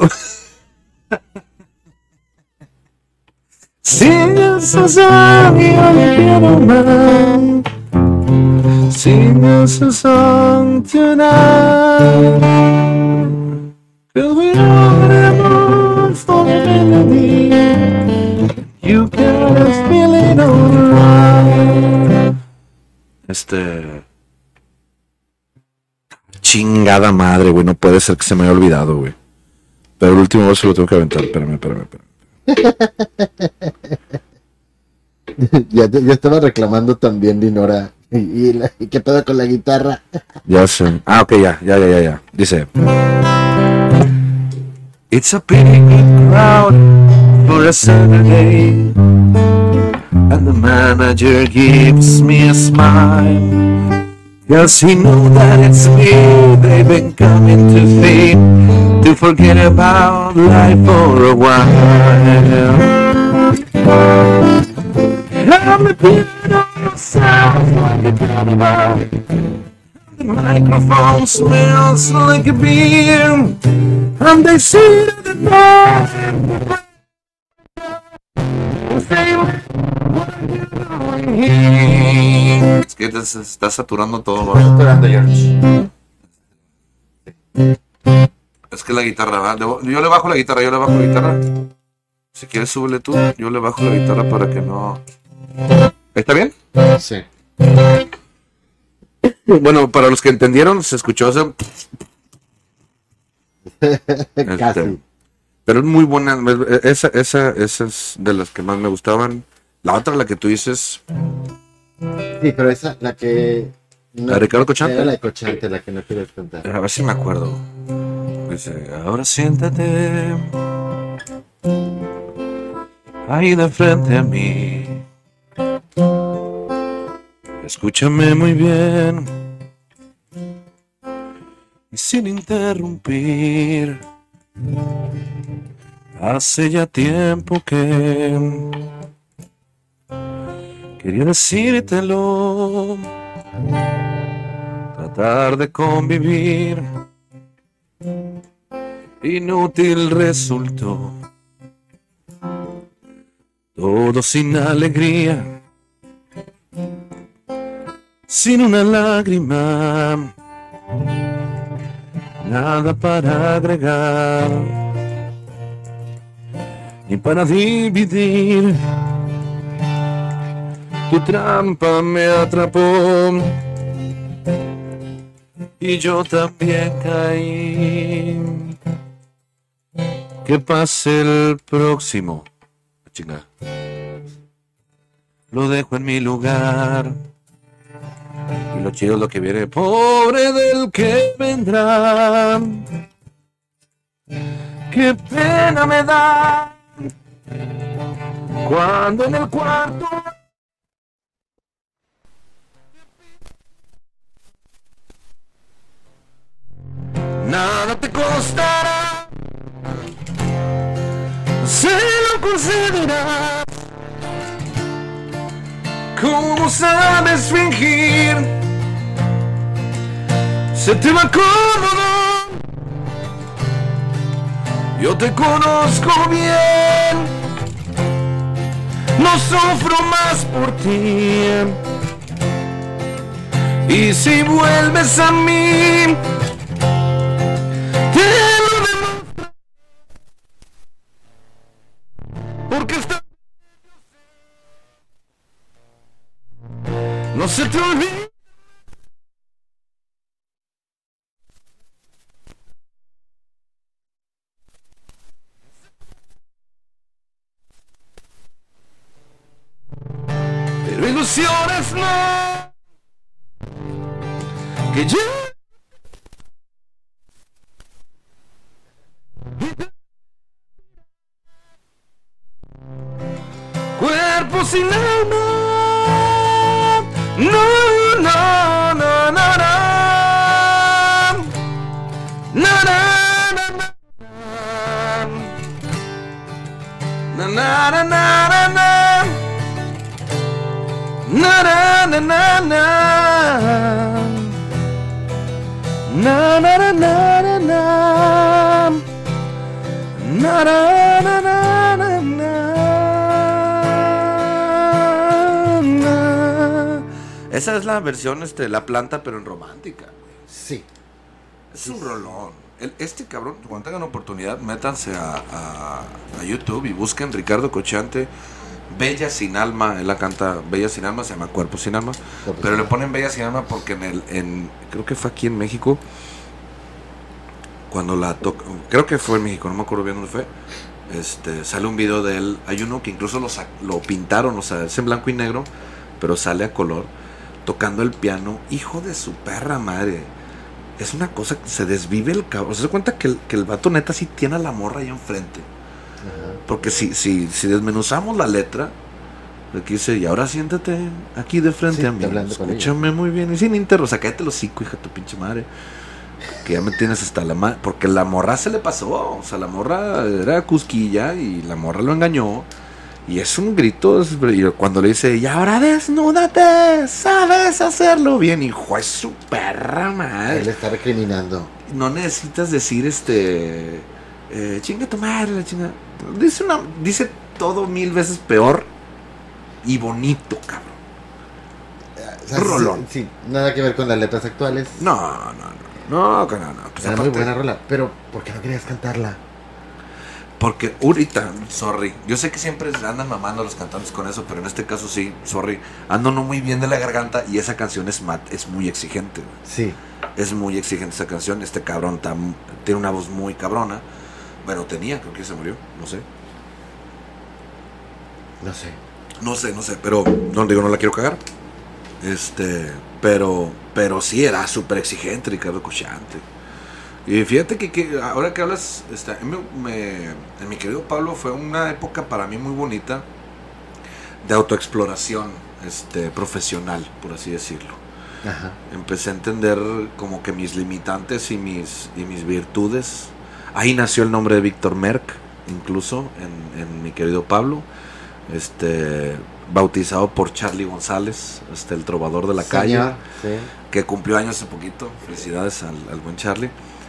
Sing us a song, piano man. Sing us a song tonight. 'Cause we know the mood for the melody. You got us feeling alright. Chingada madre, güey. No puede ser que se me haya olvidado, güey. Pero el último verso lo tengo que aventar. Espérame. ya estaba reclamando también Dinora. ¿Y qué pedo con la guitarra? Ya sé. Ok, ya. Dice: It's a pretty good crowd for a Saturday, and the manager gives me a smile, 'cause he knows that it's me they've been coming to see, to forget about life for a while. I'm the piano sounds like a carnival. The microphone smells like a beer, and they see the door. Es que se está saturando todo. Está saturando, George. Es que la guitarra va. Yo le bajo la guitarra. Si quieres, súbele tú. Yo le bajo la guitarra para que no. ¿Está bien? Sí. Bueno, para los que entendieron, se escuchó eso. Casi. Pero es muy buena. Esa es de las que más me gustaban. La otra, la que tú dices. Sí, pero esa, la que. No, ¿la de Ricardo Cocchante? Era la de Cocchante, la que no quieres contar. A ver si me acuerdo. Dice: ahora siéntate ahí de frente a mí. Escúchame muy bien y sin interrumpir. Hace ya tiempo que quería decírtelo, tratar de convivir, inútil resultó, todo sin alegría, sin una lágrima, nada para agregar, ni para dividir. Tu trampa me atrapó y yo también caí. Que pase el próximo. Chinga. Lo dejo en mi lugar. Y lo chido es lo que viene. Pobre del que vendrá. Qué pena me da cuando en el cuarto nada te costará, se lo concederás. ¿Cómo sabes fingir? Se te va cómodo. Yo te conozco bien. No sufro más por ti. Y si vuelves a mí, te lo demuestro. Porque está... No se te olvide. Pero ilusiones no. Que yo... Cuerpo sin alma. No, no, no, no, no. No, no, no, no. Na, na, na, na, na. Na, na, na, na, na. Na, na, na, na, na, na. Na, na, na, na, na, na. Esa es la versión, La Planta, pero en romántica. Sí. Es un rolón. Este cabrón, cuando tengan oportunidad, métanse a YouTube y busquen Ricardo Cochante, Bella Sin Alma. Él la canta Bella Sin Alma, se llama Cuerpo Sin Alma. Pero le ponen Bella Sin Alma porque creo que fue aquí en México, cuando la toca, creo que fue en México, no me acuerdo bien dónde fue. Sale un video de él. Hay uno que incluso lo pintaron, o sea, es en blanco y negro, pero sale a color, tocando el piano. Hijo de su perra madre. Es una cosa que se desvive el cabrón. Se da cuenta que el vato neta sí tiene a la morra ahí enfrente. Ajá. Porque si desmenuzamos la letra, aquí dice, y ahora siéntate aquí de frente a mí, escúchame muy bien, y sin interro, o sea, cállate los hocico, hija de tu pinche madre, que ya me tienes hasta la madre. Porque la morra se le pasó, o sea, la morra era cusquilla y la morra lo engañó. Y es un grito, y cuando le dice, y ahora desnúdate, sabes hacerlo bien, hijo, es su perra madre. Él está recriminando. No necesitas decir, chinga tu madre, la chinga. Dice todo 1000 veces peor y bonito, cabrón. O sea, rolón. Sí, nada que ver con las letras actuales. No. Pues era muy buena rola, pero ¿por qué no querías cantarla? Porque ahorita, sorry, yo sé que siempre andan mamando a los cantantes con eso, pero en este caso sí, sorry, ando no muy bien de la garganta y esa canción es muy exigente. Sí. Es muy exigente esa canción, este cabrón tiene una voz muy cabrona. Bueno, tenía, creo que se murió, no sé. No sé, pero no la quiero cagar. Pero sí era súper exigente Ricardo Cochante. Y fíjate que ahora que hablas, en mi querido Pablo, fue una época para mí muy bonita de autoexploración profesional, por así decirlo. Ajá. Empecé a entender como que mis limitantes y mis virtudes. Ahí nació el nombre de Víctor Merck. incluso en mi querido Pablo, bautizado por Charlie González, el trovador de la calle, sí, que cumplió años hace poquito. Felicidades al buen Charlie.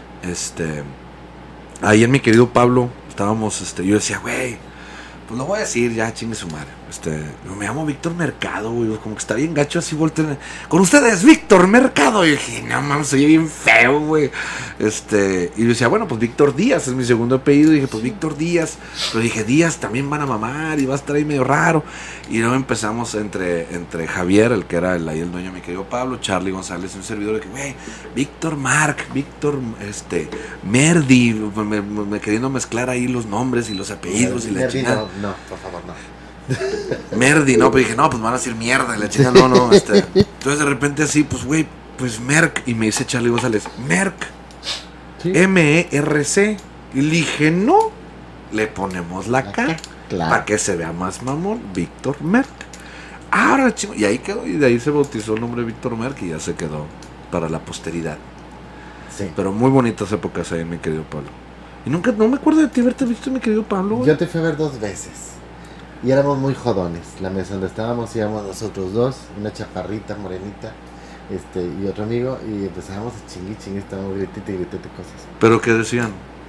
Ahí en mi querido Pablo estábamos, yo decía, güey, pues lo voy a decir ya, chingue su madre. Me llamo Víctor Mercado, güey, como que está bien gacho así, volteé. Con ustedes, Víctor Mercado. Y dije, no mames, soy bien feo, güey. Y yo decía, bueno, pues Víctor Díaz es mi segundo apellido. Y dije, pues Víctor Díaz. Pero dije, Díaz también van a mamar y va a estar ahí medio raro. Y luego empezamos entre Javier, el que era ahí el dueño de mi querido Pablo, Charlie González, un servidor, de que, güey, Víctor Marc, Víctor, Merdi, me queriendo mezclar ahí los nombres y los apellidos y la chingada. No, por favor, no. Merdi, no, pero dije, no, pues van a decir mierda, y la chica, no, Entonces de repente así, pues güey, pues Merck, y me dice Charlie González, Merck, ¿sí? M-E-R-C, y le dije, no, le ponemos la K, claro, para que se vea más mamón, Víctor Merck. Ahora, chico, y ahí quedó, y de ahí se bautizó el nombre Víctor Merck, y ya se quedó para la posteridad. Sí. Pero muy bonitas épocas ahí, mi querido Pablo. Y nunca, no me acuerdo de ti haberte visto, mi querido Pablo, güey. Yo te fui a ver 2 veces. Y éramos muy jodones. La mesa donde estábamos íbamos nosotros 2, una chaparrita, morenita, y otro amigo, y empezábamos a chingui, estábamos gritete cosas. ¿Pero qué decían?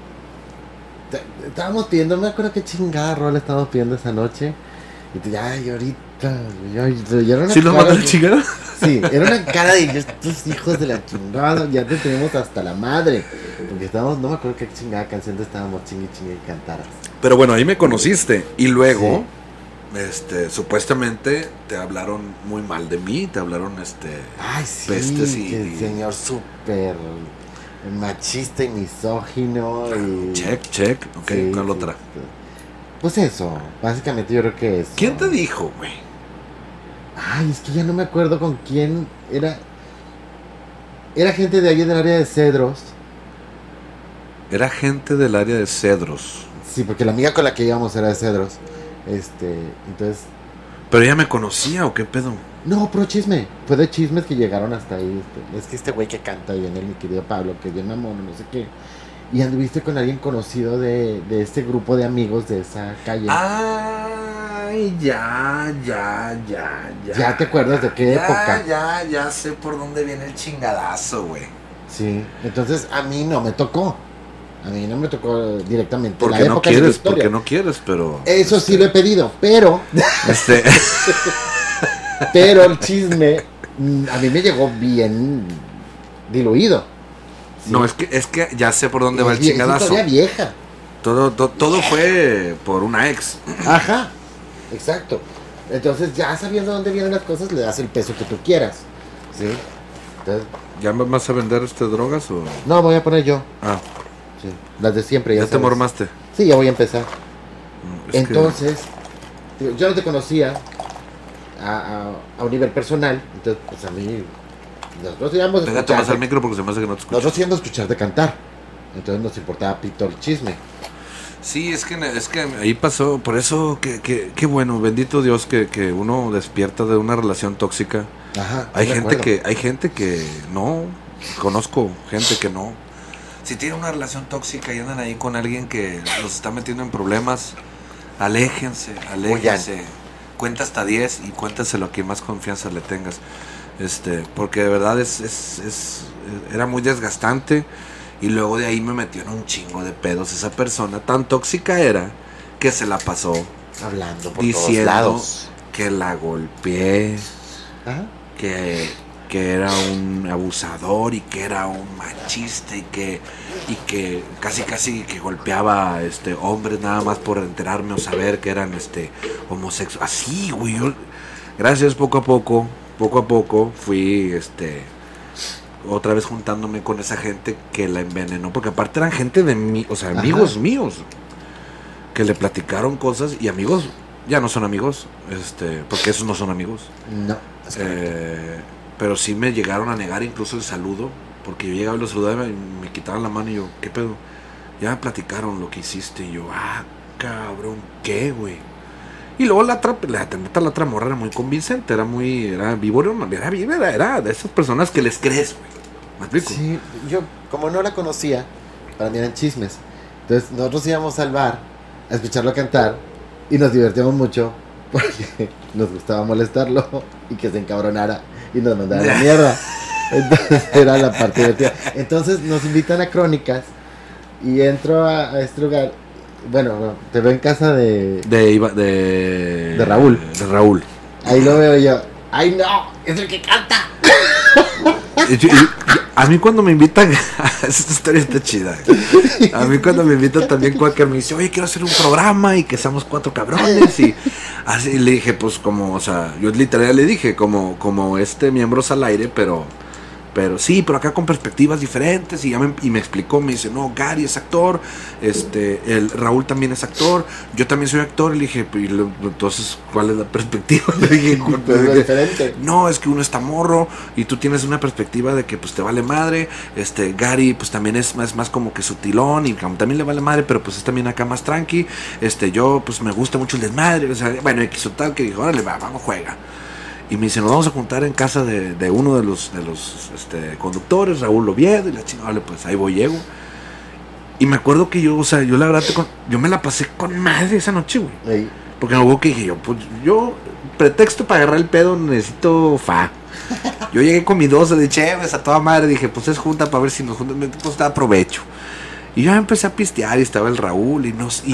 Estábamos pidiendo, no me acuerdo qué chingada rola estábamos pidiendo esa noche. Y tú, ay, ahorita, yo era una ¿sí lo mandó la chingada? Sí, era una cara de estos hijos de la chingada, ya te tenemos hasta la madre. Porque estábamos, no me acuerdo qué chingada canción estábamos chingui y cantaras. Pero bueno, ahí me conociste. Y luego, supuestamente te hablaron muy mal de mí, te hablaron ay, sí, pestes el señor súper machista y misógino. Y... Check, ok, sí, ¿cuál otra? Pues eso, básicamente yo creo que eso. ¿Quién te dijo, güey? Ay, es que ya no me acuerdo con quién era. Era gente de ahí del área de Cedros. Era gente del área de Cedros. Sí, porque la amiga con la que íbamos era de Cedros. Entonces... ¿Pero ella me conocía o qué pedo? No, pero chisme. Fue de chismes que llegaron hasta ahí. Es que este güey que canta bien, mi querido Pablo, que es bien mamón, no sé qué. Y anduviste con alguien conocido de este grupo de amigos de esa calle. Ay, ya. ¿Ya te acuerdas de qué época? Ya sé por dónde viene el chingadazo, güey. Sí, entonces a mí no me tocó. A mí no me tocó directamente. Porque no quieres, porque no quieres, pero... Eso sí lo he pedido, pero... Pero el chisme a mí me llegó bien diluido. ¿Sí? No, es que ya sé por dónde va el chingadazo. Es todavía vieja. Todo fue por una ex. Ajá, exacto. Entonces ya sabiendo dónde vienen las cosas, le das el peso que tú quieras. ¿Sí? Entonces, ¿ya me vas a vender drogas o...? No, voy a poner yo. Ah. Sí, las de siempre. ¿Ya te mormaste? Sí, ya voy a empezar. Entonces, yo no te conocía a un nivel personal. Entonces, pues a mí... Nosotros íbamos a escucharte. Más al micro porque se me hace que no te escuchas. Nosotros íbamos a escucharte cantar. Entonces nos importaba pito el chisme. Sí, es que ahí pasó. Por eso, qué bueno, bendito Dios que uno despierta de una relación tóxica. Ajá, hay gente que no. Conozco gente que no. Si tienen una relación tóxica y andan ahí con alguien que los está metiendo en problemas, aléjense. Cuenta hasta 10 y cuéntaselo a quien más confianza le tengas. Porque de verdad era muy desgastante. Y luego de ahí me metió en un chingo de pedos. Esa persona tan tóxica era que se la pasó hablando por diciendo todos lados que la golpeé. ¿Ah? Que era un abusador y que era un machista y que casi que golpeaba hombres nada más por enterarme o saber que eran homosexuales. Así, güey. Gracias, poco a poco fui otra vez juntándome con esa gente que la envenenó, porque aparte eran gente de mí, o sea, amigos Ajá. míos que le platicaron cosas y amigos ya no son amigos, porque esos no son amigos. No. Pero sí me llegaron a negar incluso el saludo, porque yo llegaba y los saludaba y me quitaban la mano y yo, ¿qué pedo? Ya me platicaron lo que hiciste y yo, cabrón, ¿qué, güey? Y luego la otra morra era muy convincente, era víbora, era de esas personas que les crees, güey. ¿Me explico? Sí, yo como no la conocía, para mí eran chismes. Entonces nosotros íbamos al bar a escucharlo cantar y nos divertíamos mucho porque nos gustaba molestarlo y que se encabronara y nos mandara la mierda. Entonces era la parte divertida. Entonces nos invitan a Crónicas y entro a este lugar. Bueno, te veo en casa de Raúl. De Raúl. Ahí lo veo yo. ¡Ay, no! ¡Es el que canta! A mí cuando me invitan, esta historia está chida. A mí cuando me invitan también Quaker me dice, oye, quiero hacer un programa y que seamos 4 cabrones. Y así le dije, pues como, o sea, yo literal le dije, como miembros al aire, pero sí, pero acá con perspectivas diferentes. Y me explicó, me dice, no, Gary es actor, el Raúl también es actor, yo también soy actor. Y le dije, entonces, ¿cuál es la perspectiva? Le dije, es diferente. No, es que uno está morro y tú tienes una perspectiva de que pues te vale madre. Gary pues también es más como que sutilón y también le vale madre, pero pues es también acá más tranqui. Yo pues me gusta mucho el desmadre, o sea, bueno, y quiso tal que dijo, órale, vamos, juega. Y me dice, nos vamos a juntar en casa de uno de los conductores, Raúl Oviedo, y la chingada, vale, pues ahí llego. Y me acuerdo que yo, o sea, yo la verdad, yo me la pasé con madre esa noche, güey. Sí. Porque luego que dije yo, pretexto para agarrar el pedo, necesito fa. Yo llegué con mi 12 de chéves a toda madre, dije, pues es junta para ver si nos juntan, pues da provecho. Y yo empecé a pistear y estaba el Raúl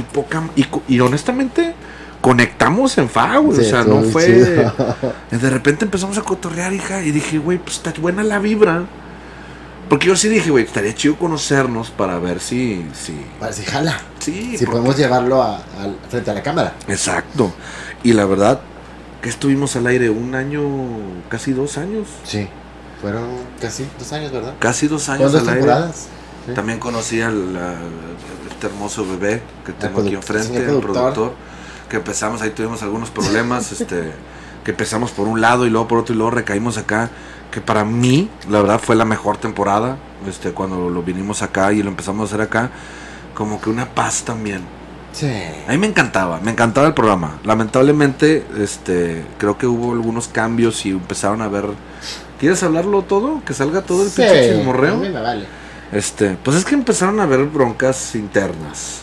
y honestamente conectamos en fa, güey, sí, o sea, no fue chido. De repente empezamos a cotorrear, hija, y dije, güey, pues está buena la vibra. Porque yo sí dije, güey, estaría chido conocernos para ver si para si jala. Sí, si podemos llevarlo frente a la cámara. Exacto. Y la verdad que estuvimos al aire un año, casi 2 años. Sí. Fueron casi 2 años, ¿verdad? Casi 2 años al aire. Sí. También conocí este hermoso bebé que tengo aquí enfrente, el productor. Que empezamos, ahí tuvimos algunos problemas, que empezamos por un lado y luego por otro y luego recaímos acá, que para mí, la verdad, fue la mejor temporada, cuando lo vinimos acá y lo empezamos a hacer acá, como que una paz también. Sí. A mí me encantaba el programa. Lamentablemente, creo que hubo algunos cambios y empezaron a ver. ¿Quieres hablarlo todo? Que salga todo el pinche chismorreo. A mí me vale. Pues es que empezaron a haber broncas internas.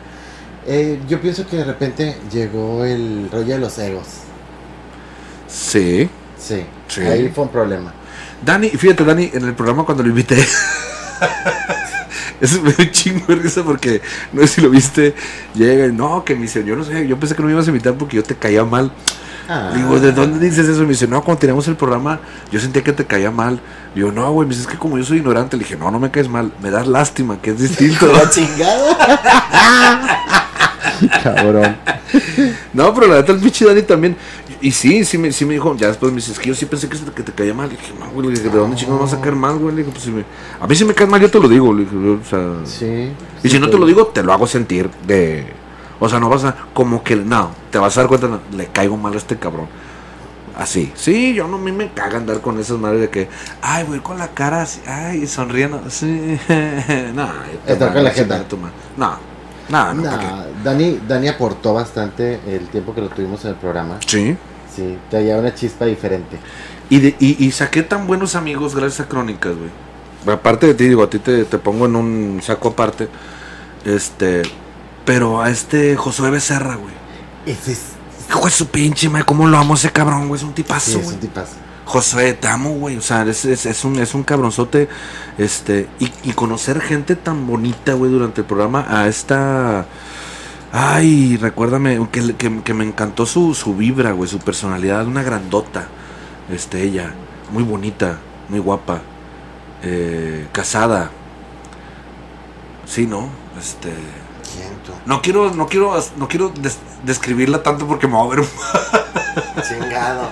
Yo pienso que de repente llegó el rollo de los egos. Sí. Sí. Ahí fue un problema. Fíjate, Dani, en el programa cuando lo invité. Eso me dio un chingo de risa porque no sé si lo viste. Llega y no, que me dice, yo no sé, yo pensé que no me ibas a invitar porque yo te caía mal. Digo, ¿de dónde dices eso? Me dice, no, cuando teníamos el programa yo sentía que te caía mal. Digo, no, güey, me dices que como yo soy ignorante. Le dije, no me caes mal, me das lástima, que es distinto. La chingada. Cabrón. No, pero la neta el pinche Dani también. Y sí me dijo, ya después me dice, es que yo sí pensé que te caía mal. Le dije, no, güey, ¿de dónde chingados vas a sacar mal, güey? Le dije, pues a mí si me caes mal, yo te lo digo. Le dije, o sea. Sí. Y si no te lo digo, te lo hago sentir o sea, no vas a, como que, no, te vas a dar cuenta, no, le caigo mal a este cabrón. Así. Sí, a mí me caga andar con esas madres de que, ay, güey, con la cara así, ay, sonriendo. Sí. No, estar con la gente. No. Dani aportó bastante el tiempo que lo tuvimos en el programa. Sí. Sí, traía una chispa diferente. Y saqué tan buenos amigos gracias a Crónicas, güey. Aparte de ti, digo, a ti te pongo en un saco aparte. Pero a Josué Becerra, güey. Ese es... Hijo de su pinche madre, cómo lo amo ese cabrón, güey. Es un tipazo, güey. Sí, es un tipazo. Josué, te amo, güey. O sea, es un cabronzote. Y conocer gente tan bonita, güey, durante el programa. A esta. Ay, recuérdame que me encantó su vibra, güey, su personalidad. Una grandota. Ella. Muy bonita, muy guapa. Casada. Sí, ¿no? ¿Quién tú? No quiero describirla tanto porque me va a ver. Chingado.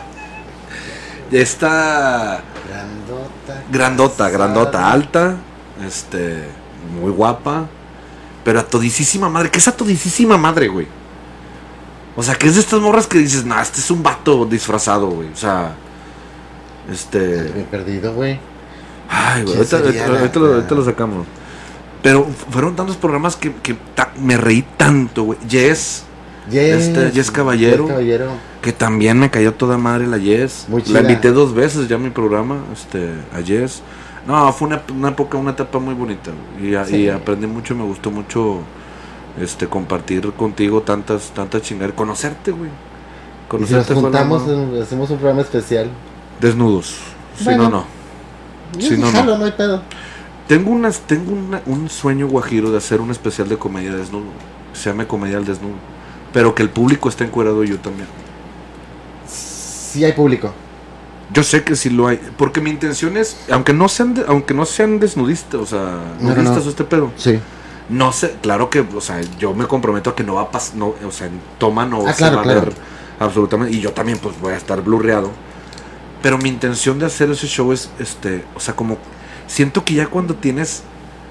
Esta grandota, alta, muy guapa, pero a todisísima madre. ¿Qué es a todisísima madre, güey? O sea, ¿qué es de estas morras que dices, nah, este es un vato disfrazado, güey? O sea, Me he perdido, güey. Ay, güey, ahorita lo sacamos. Pero fueron tantos programas que me reí tanto, güey. Jess Caballero, que también me cayó toda madre la Jess. La invité 2 veces ya a mi programa, a Jess. No, fue una etapa muy bonita, y aprendí mucho, me gustó mucho compartir contigo tantas chingaderas, conocerte, güey. Y si nos juntamos, hacemos un programa especial. Desnudos. Bueno, si no, no. Si no, no hay pedo. Tengo un sueño guajiro de hacer un especial de comedia desnudo. Se llame Comedia al Desnudo. Pero que el público esté encuerado y yo también. Sí hay público. Yo sé que sí lo hay. Porque mi intención es, aunque no sean desnudistas, o sea, nudistas o este pedo. Sí. No sé, claro que, o sea, yo me comprometo a que no va a pasar, no, o sea, en toma no se claro, va a ver absolutamente. Y yo también, pues, voy a estar blurreado. Pero mi intención de hacer ese show es, o sea, como siento que ya cuando tienes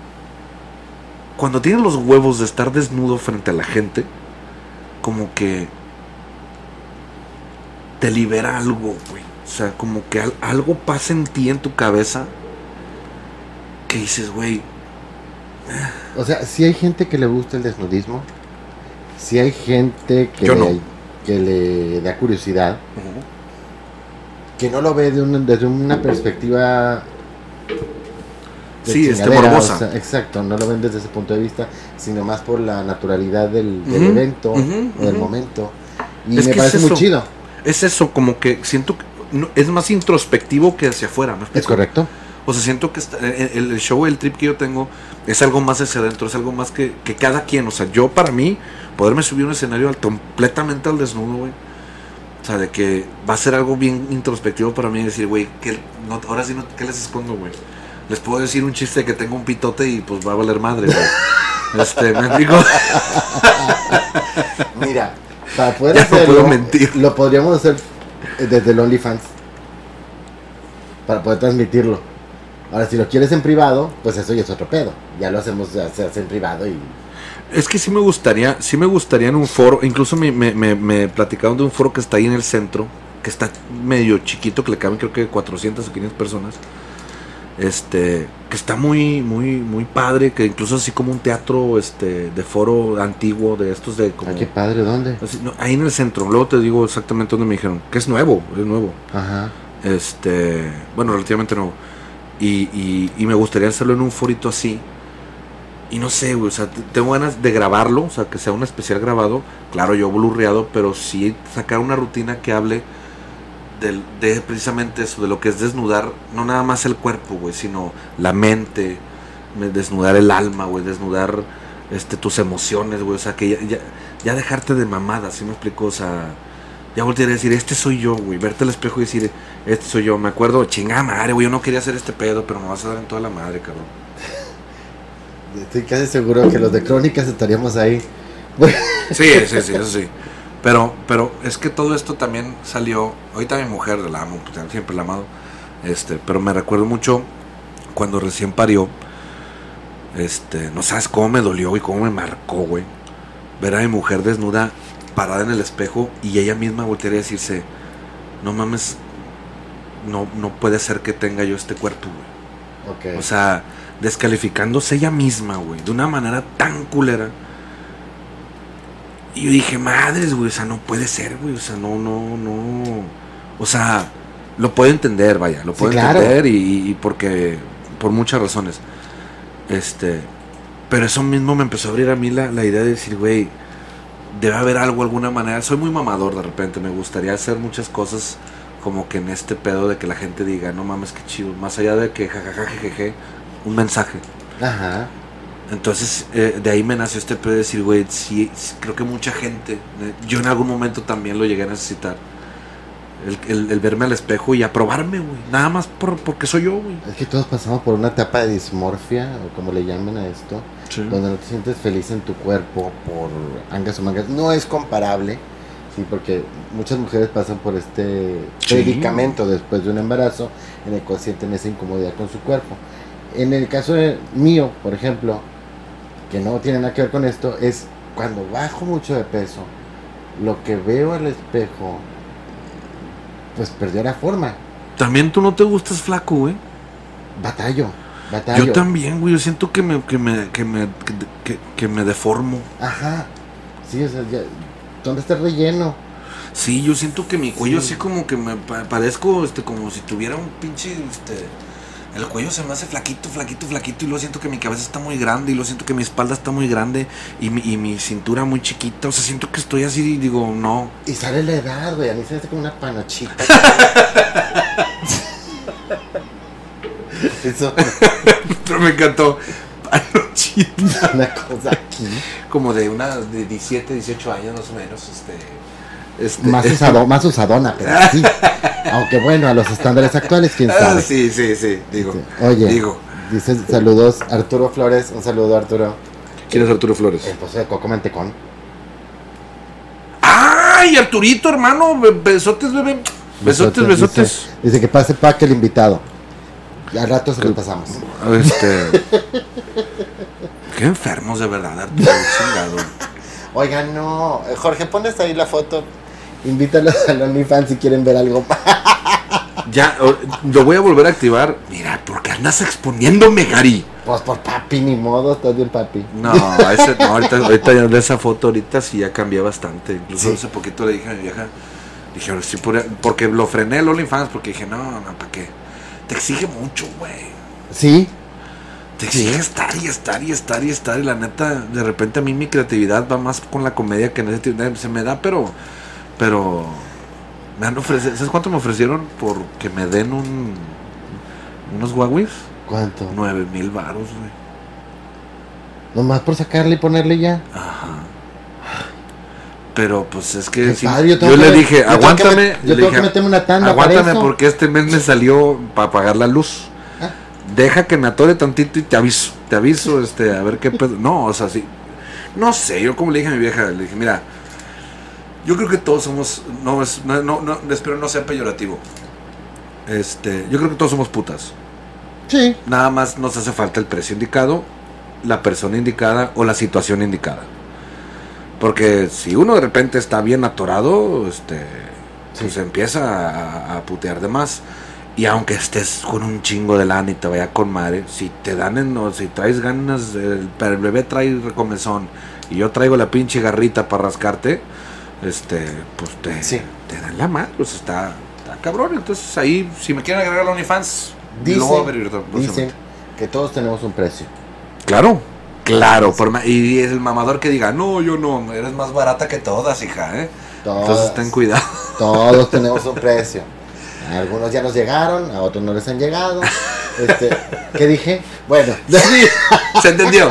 los huevos de estar desnudo frente a la gente, como que te libera algo, güey. O sea, como que algo pasa en ti, en tu cabeza, que dices, güey. O sea, si hay gente que le gusta el desnudismo, si hay gente que, que le da curiosidad, que no lo ve desde una perspectiva morbosa. O sea, exacto, no lo ven desde ese punto de vista, sino más por la naturalidad del evento o del momento. Y me parece muy chido. Es eso, como que siento que es más introspectivo que hacia afuera, ¿me explico? Es correcto. O sea, siento que el show, el trip que yo tengo es algo más hacia adentro, es algo más que cada quien. O sea, yo para mí, poderme subir a un escenario completamente al desnudo, güey. O sea, de que va a ser algo bien introspectivo para mí, decir, güey, ahora sí, ¿qué les escondo, güey? Les puedo decir un chiste de que tengo un pitote y pues va a valer madre, güey. Me digo. Mira, para poder ya hacerlo, no puedo mentir. Lo podríamos hacer desde el OnlyFans, para poder transmitirlo. Ahora, si lo quieres en privado, pues eso ya es otro pedo. Ya lo hacemos, se hace en privado y... Es que sí me gustaría en un foro. Incluso me platicaron de un foro que está ahí en el centro, que está medio chiquito, que le caben creo que 400 o 500 personas. Que está muy padre, que incluso así como un teatro de foro antiguo de estos de como... qué padre, ¿dónde? Así, no, ahí en el centro. Luego te digo exactamente dónde me dijeron, que es nuevo. Ajá. Bueno, relativamente nuevo. Y me gustaría hacerlo en un forito así. Y no sé, güey, o sea, tengo ganas de grabarlo, o sea, que sea un especial grabado. Claro, yo blurreado, pero sí sacar una rutina que hable de precisamente eso, de lo que es desnudar, no nada más el cuerpo, güey, sino la mente, desnudar el alma, güey, desnudar tus emociones, güey, o sea, que ya dejarte de mamada, ¿sí me explico? O sea, ya voltear a decir, este soy yo, güey, verte al espejo y decir, este soy yo. Me acuerdo, chingada madre, güey, yo no quería hacer este pedo, pero me vas a dar en toda la madre, cabrón. Estoy casi seguro que los de Crónicas estaríamos ahí. Sí, eso sí. Pero es que todo esto también salió. Ahorita mi mujer la amo, siempre la he amado. Pero me recuerdo mucho cuando recién parió. No sabes cómo me dolió y cómo me marcó, güey. Ver a mi mujer desnuda, parada en el espejo y ella misma voltear a decirse: no mames, no puede ser que tenga yo este cuerpo, güey. Okay. O sea, descalificándose ella misma, güey, de una manera tan culera. Y yo dije, madres, güey, o sea, no puede ser, güey, o sea, no. O sea, lo puedo entender, vaya, lo puedo entender y porque, por muchas razones. Pero eso mismo me empezó a abrir a mí la idea de decir, güey, debe haber algo, alguna manera. Soy muy mamador de repente, me gustaría hacer muchas cosas como que en este pedo de que la gente diga, no mames, qué chido, más allá de que jajaja, jejeje, un mensaje. Ajá. Entonces, de ahí me nació este pedo de decir, güey, sí, creo que mucha gente, yo en algún momento también lo llegué a necesitar. El verme al espejo y aprobarme, güey. Nada más porque soy yo, güey. Es que todos pasamos por una etapa de dismorfia, o como le llaman a esto, sí, donde no te sientes feliz en tu cuerpo por angas o mangas. No es comparable, sí, porque muchas mujeres pasan por este predicamento después de un embarazo en el cual sienten esa incomodidad con su cuerpo. En el caso mío, por ejemplo, que no tiene nada que ver con esto, es cuando bajo mucho de peso, lo que veo al espejo, pues perdió la forma. También tú no te gustas flaco, güey. Batallo. Yo también, güey. Yo siento que me deformo. Ajá. Sí, o sea, ya, ¿dónde está el relleno? Sí, yo siento que mi cuello así como que me parezco, como si tuviera un pinche, el cuello se me hace flaquito, y luego siento que mi cabeza está muy grande, y luego siento que mi espalda está muy grande, y mi cintura muy chiquita, o sea, siento que estoy así, y digo, no. Y sale la edad, güey, a mí se me hace como una panochita. Eso. Pero me encantó. Panochita. Una cosa aquí. Como de 17, 18 años más o menos, más usadona, pero sí. Aunque bueno, a los estándares actuales, quién sabe. Sí, digo. Oye, dice saludos Arturo Flores, un saludo Arturo. ¿Quién es Arturo Flores? El pozo de Coco Mantecón. ¡Ay, Arturito, hermano! Besotes, bebé. Besotes. Dice que pase Pac el invitado. Al rato se lo pasamos. Qué enfermos de verdad, Arturo, chingado. Oigan, no. Jorge, pones ahí la foto. Invítalos al OnlyFans si quieren ver algo más. Ya, lo voy a volver a activar. Mira, ¿por qué andas exponiéndome, Gary? Pues por papi, ni modo, estás bien papi. No, ahorita ya de esa foto, ahorita sí ya cambié bastante. Incluso hace poquito le dije a mi vieja, dije, ahora sí, porque lo frené el OnlyFans, porque dije, no, ¿para qué? Te exige mucho, güey. Sí. Te exige estar, y la neta, de repente a mí mi creatividad va más con la comedia que en ese tipo. Se me da, pero me han ofrecido, ¿sabes cuánto me ofrecieron por que me den unos guaguis? ¿Cuánto? 9,000 varos, güey. Nomás por sacarle y ponerle ya. Ajá. Pero pues es que sí, yo le dije, aguántame. Yo tengo que meterme una tanda. Aguántame porque este mes me salió para pagar la luz. Deja que me atore tantito y te aviso, a ver qué pedo. No, o sea, sí. No sé, yo como le dije a mi vieja, le dije, mira, yo creo que todos somos, no, espero no sea peyorativo. Yo creo que todos somos putas. Sí. Nada más nos hace falta el precio indicado, la persona indicada o la situación indicada. Porque si uno de repente está bien atorado, pues empieza a putear de más. Y aunque estés con un chingo de lana y te vaya con madre, si te dan si traes ganas, el bebé trae recomezón y yo traigo la pinche garrita para rascarte, pues te dan la madre, pues está cabrón. Entonces ahí, si me quieren agregar a OnlyFans, dicen que todos tenemos un precio. Claro, y es el mamador que diga, no, yo no, eres más barata que todas, hija, entonces ten cuidado. Todos tenemos un precio. A algunos ya nos llegaron, a otros no les han llegado. ¿Qué dije? Bueno, sí, se entendió.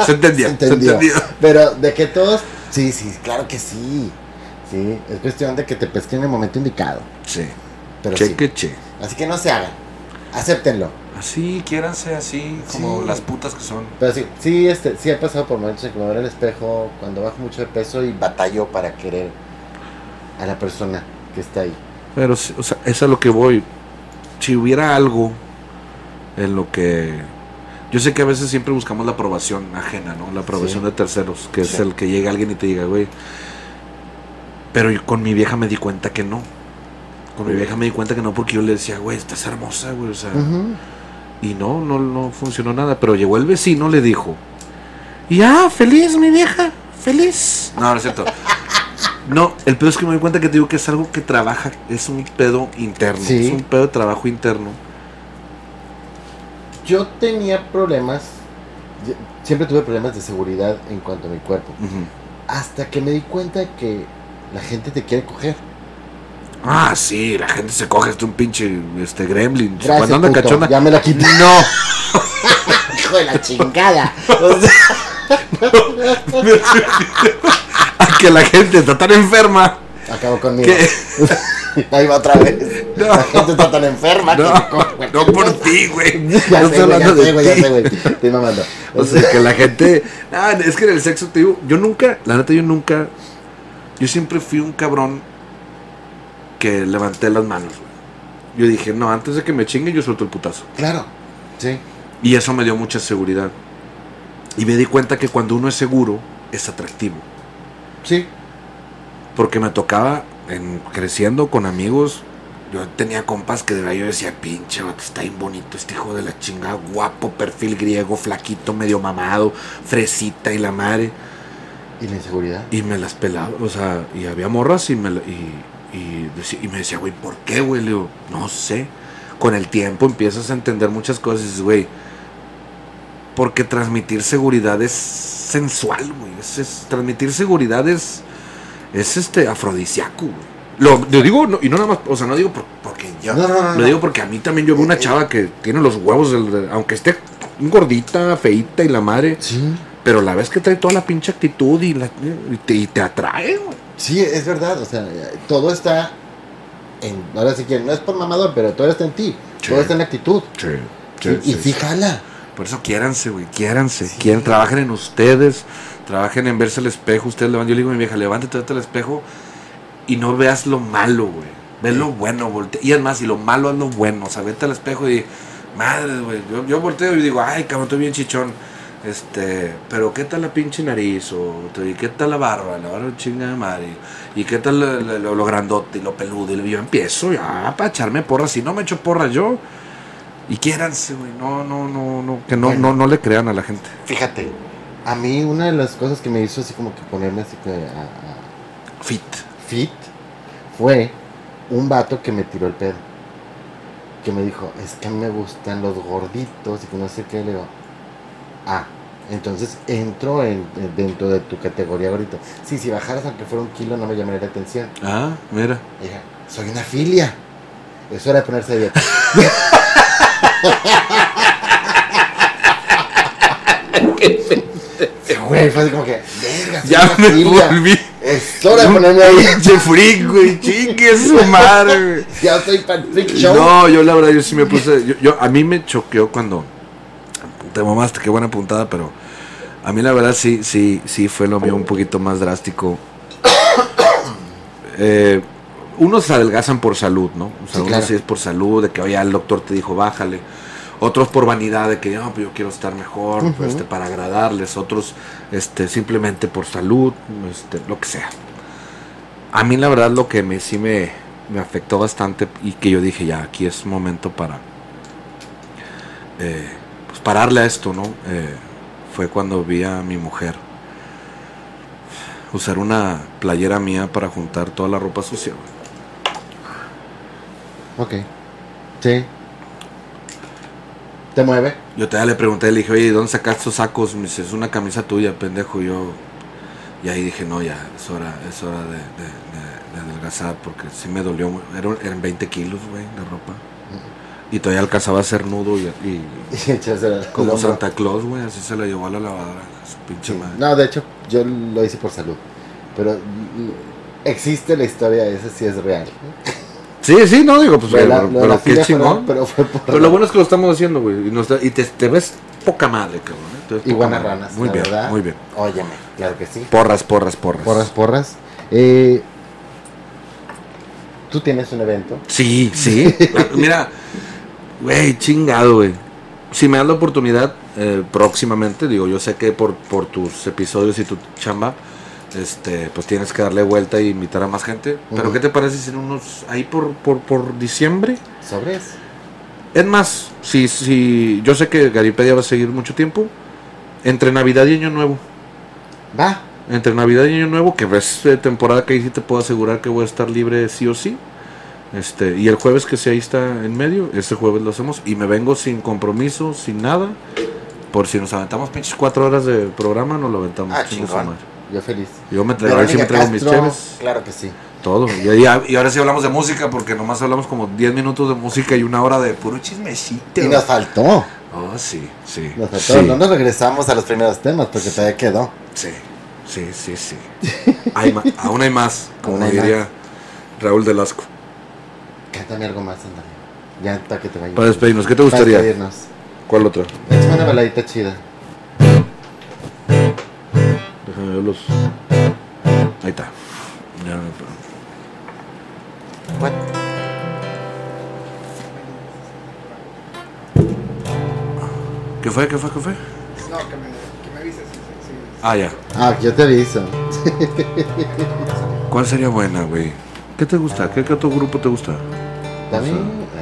Pero de que todos, sí, claro que sí. Sí, es cuestión de que te pesquen en el momento indicado. Sí. Pero sí. Así que no se hagan. Acéptenlo. Así, quiéranse así, como las putas que son. Pero sí, sí he pasado por momentos en que me veo en el espejo cuando bajo mucho de peso y batallo para querer a la persona que está ahí. Pero, o sea, es a lo que voy. Si hubiera algo en lo que... Yo sé que a veces siempre buscamos la aprobación ajena, ¿no? La aprobación de terceros, que es el que llega alguien y te diga, güey. Pero yo con mi vieja me di cuenta que no. Porque yo le decía, güey, estás hermosa, güey, o sea... Y no funcionó nada. Pero llegó el vecino, le dijo, feliz, mi vieja, feliz. No es cierto. No, el pedo es que me doy cuenta que te digo que es algo que trabaja, es un pedo interno, es un pedo de trabajo interno. Yo tenía problemas, siempre tuve problemas de seguridad en cuanto a mi cuerpo, hasta que me di cuenta de que la gente te quiere coger. Ah, sí, la gente se coge un pinche gremlin. Gracias, cuando anda cachonda. Ya me la quité. No. Hijo de la chingada. Que la gente está tan enferma. Acabo conmigo. Ahí va otra vez. No. La gente está tan enferma. No por ti, güey. Ya sé, güey. Estoy mamando. O sea, que la gente... es que en el sexo, te digo, yo siempre fui un cabrón que levanté las manos, güey. Yo dije, no, antes de que me chingue, yo suelto el putazo. Claro, sí. Y eso me dio mucha seguridad. Y me di cuenta que cuando uno es seguro, es atractivo. Sí. Porque me tocaba, creciendo con amigos, yo tenía compas que de verdad yo decía, pinche vato, está bien bonito este hijo de la chingada, guapo, perfil griego, flaquito, medio mamado, fresita y la madre. ¿Y la inseguridad? Y me las pelaba, o sea, y había morras y me decía, güey, ¿por qué, güey? Le digo, no sé. con el tiempo empiezas a entender muchas cosas y dices, güey, porque transmitir seguridad es sensual, güey. Transmitir seguridad es afrodisíaco, güey. Lo digo, no, y no nada más, o sea, no digo porque yo, lo digo porque a mí también yo veo una chava que tiene los huevos, aunque esté gordita, feita y la madre, sí. Pero la vez que trae toda la pinche actitud y te atrae, güey. Sí, es verdad, o sea, todo está ahora sí que no es por mamador, pero todo está en ti, sí. Todo está en la actitud. Sí, y sí jala. Por eso quiéranse, güey, quiéranse. Sí. Trabajen en ustedes, trabajen en verse al espejo. Ustedes yo le digo a mi vieja, levántate, vete al espejo y no veas lo malo, güey. Ve lo bueno, voltea. Y es más, y lo malo es lo bueno. O sea, vete al espejo y madre, güey. Yo volteo y digo, ay, cabrón, estoy bien chichón. Pero ¿qué tal la pinche nariz? ¿Y qué tal la barba? La barba chinga de madre. ¿Y qué tal lo grandote y lo peludo? Y yo empiezo ya para echarme porras. Si no me echo porras yo. Y quiéranse, güey. No. Que no le crean a la gente. Fíjate, a mí una de las cosas que me hizo así como que ponerme así que fit fue un vato que me tiró el pedo. Que me dijo, es que a mí me gustan los gorditos y que no sé qué. Le digo, entonces entro dentro de tu categoría gordito. Sí, si bajaras aunque fuera 1 kilo no me llamaría la atención. Mira. Dije, soy una filia. Es hora de ponerse a dieta. Güey, fue así como que, verga, ya me volví. Es hora de ponerme ahí. Pinche freak, güey, chingue su madre, güey. Ya estoy para el freak show. No, yo la verdad, yo sí me puse, a mí me choqueó cuando te mamaste, qué buena puntada, pero a mí la verdad sí fue lo mío un poquito más drástico. Unos se adelgazan por salud, ¿no? O sea, sí, unos sí es por salud, de que oye, el doctor te dijo bájale. Otros por vanidad, de que no, pues yo quiero estar mejor, para agradarles. Otros simplemente por salud, lo que sea. A mí la verdad lo que sí me afectó bastante y que yo dije, ya, aquí es momento para pues pararle a esto, ¿no? Fue cuando vi a mi mujer usar una playera mía para juntar toda la ropa sucia. Ok. Sí. ¿Te mueve? Yo le pregunté, le dije, oye, ¿dónde sacaste esos sacos? Me dice, es una camisa tuya, pendejo. Y ahí dije, no, ya, es hora de adelgazar, porque sí me dolió. Eran 20 kilos, güey, de ropa. Y todavía alcanzaba a hacer nudo y como Santa Claus, güey, así se la llevó a la lavadora, su pinche madre. No, de hecho, yo lo hice por salud. Pero existe la historia, esa sí es real. Sí, no digo, pues, pero qué chingón. Pero lo bueno es que lo estamos haciendo, güey. Y te ves poca madre, cabrón. Y buenas ranas, muy bien, verdad. Muy bien. Óyeme, claro que sí. Porras. ¿Tú tienes un evento? Sí. Mira, güey, chingado, güey. Si me das la oportunidad, próximamente, digo, yo sé que por tus episodios y tu chamba, pues tienes que darle vuelta y invitar a más gente. Pero ¿qué te parece si en ahí por diciembre? ¿Sobres? Es más, si yo sé que Garipedia va a seguir mucho tiempo, entre Navidad y Año Nuevo. Va. Entre Navidad y Año Nuevo, que es temporada que ahí sí te puedo asegurar que voy a estar libre sí o sí. Y el jueves que ahí está en medio, ese jueves lo hacemos y me vengo sin compromiso, sin nada. Por si nos aventamos pinches 4 horas de programa, nos lo aventamos. Chingón. Yo feliz. Yo me traigo mis cheves. Claro que sí. Todo. Y ahora sí hablamos de música, porque nomás hablamos como 10 minutos de música y 1 hora de puro chismecito. Y nos faltó. Oh, sí. Nos faltó. Sí. No nos regresamos a los primeros temas, porque todavía quedó. Sí. Aún hay más, como diría Raúl Delasco. Cántame algo más, ándale. Ya para que te vayas. Para despedirnos, ¿qué te gustaría? Para despedirnos. ¿Cuál otra? Es una baladita chida. Déjame verlos. Ahí está. Ya. What? ¿Qué fue? No, que me avises. Sí. Ya. Yo te aviso. ¿Cuál sería buena, güey? ¿Qué te gusta? ¿Qué otro grupo te gusta? También.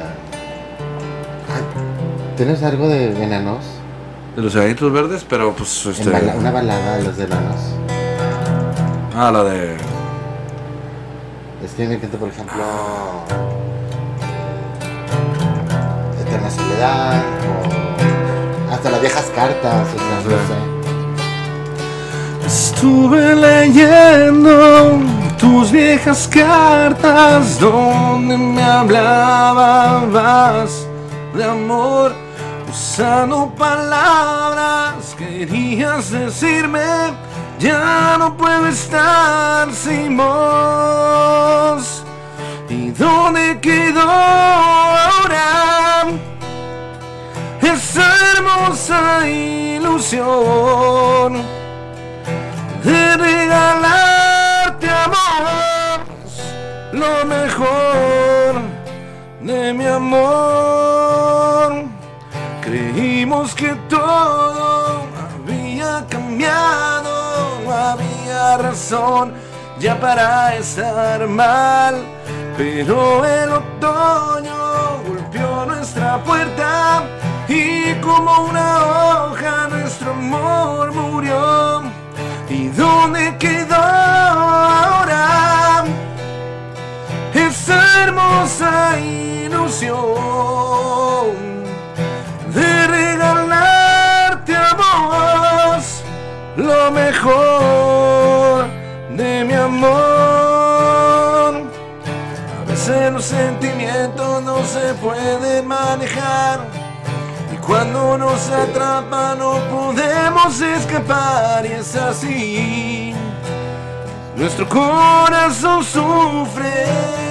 ¿Tienes algo de enanos? De los Enanitos Verdes, pero pues una balada de los enanos. La de... Es que me encanta, por ejemplo... Eterna Soledad, o hasta las viejas cartas, o sea, no sé. Estuve leyendo tus viejas cartas donde me hablabas de amor, usando palabras querías decirme, ya no puedo estar sin vos. ¿Y dónde quedó ahora esa hermosa ilusión de regalarte amor, lo mejor de mi amor? Creímos que todo había cambiado, no había razón ya para estar mal, pero el otoño golpeó nuestra puerta y como una hoja nuestro amor murió. ¿Y dónde quedó ahora esa hermosa ilusión de regalarte a vos lo mejor de mi amor? A veces los sentimientos no se pueden manejar, y cuando nos atrapa no podemos escapar, y es así, nuestro corazón sufre.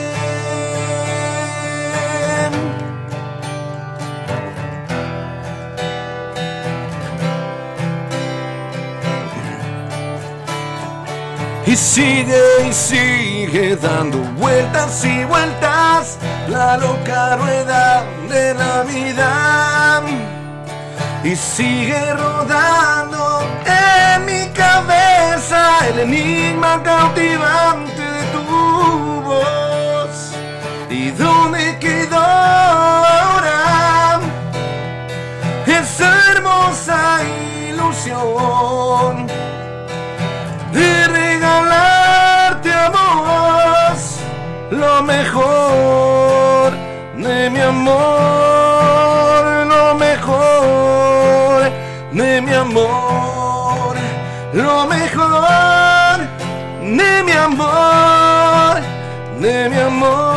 Y sigue dando vueltas y vueltas la loca rueda de la vida, y sigue rodando en mi cabeza el enigma cautivante de tu voz. ¿Y dónde quedó ahora esa hermosa ilusión de regalarte a vos lo mejor de mi amor, lo mejor de mi amor, lo mejor de mi amor, de mi amor?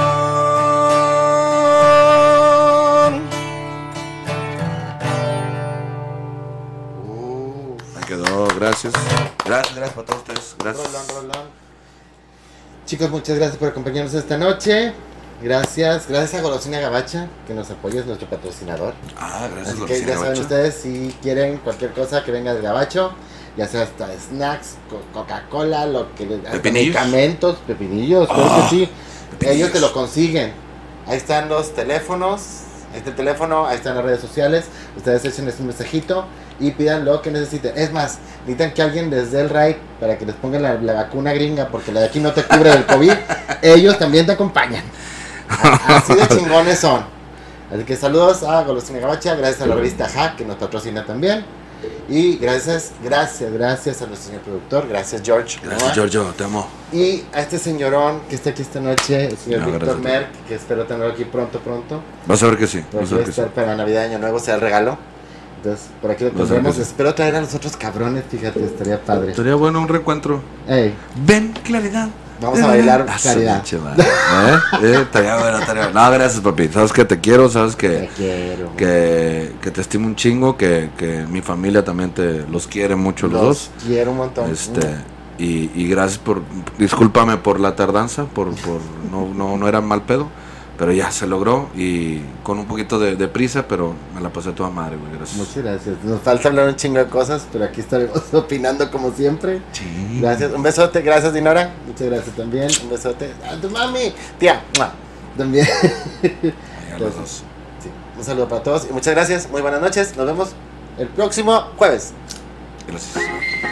Me quedó, gracias. Gracias para todos ustedes. Gracias. Rolón. Chicos, muchas gracias por acompañarnos esta noche. Gracias a Golosina Gabacha, que nos apoya, es nuestro patrocinador. Gracias. Así que ya saben ustedes, si quieren cualquier cosa que venga del Gabacho, ya sea hasta snacks, Coca-Cola, lo que medicamentos, pepinillos, creo que sí. Ellos te lo consiguen. Ahí están los teléfonos, este teléfono, ahí están las redes sociales. Ustedes echen un mensajito y pidan lo que necesiten. Es más, necesitan que alguien les dé el ride para que les pongan la vacuna gringa, porque la de aquí no te cubre del COVID. Ellos también te acompañan. Así de chingones son. Así que saludos a Golosina Gabacha, gracias a la revista Hack, que nos patrocina también. Y gracias a nuestro señor productor, gracias George. Gracias Giorgio, te amo. Y a este señorón que está aquí esta noche, el señor Víctor Merck, que espero tenerlo aquí pronto. Vas a ver que sí. Vas a ver que sí. Para Navidad, Año Nuevo, sea el regalo. Entonces, por aquí lo tendremos. Espero traer a los otros cabrones, fíjate, estaría padre. Estaría bueno un reencuentro. Ey. Ven, claridad. Vamos a bailar Claridad. Estaría bueno. No, gracias, papi. Sabes que te quiero, sabes que te quiero. Que te estimo un chingo, que mi familia también los quiere mucho los dos. Quiero un montón. Y gracias discúlpame por la tardanza, no era mal pedo. Pero ya se logró y con un poquito de prisa, pero me la pasé toda madre, güey. Gracias. Muchas gracias. Nos falta hablar un chingo de cosas, pero aquí estaremos opinando como siempre. Sí. Gracias. Un besote. Gracias, Dinora. Muchas gracias también. Un besote. A tu mami. Tía. También. A los dos. Sí. Un saludo para todos y muchas gracias. Muy buenas noches. Nos vemos el próximo jueves. Gracias.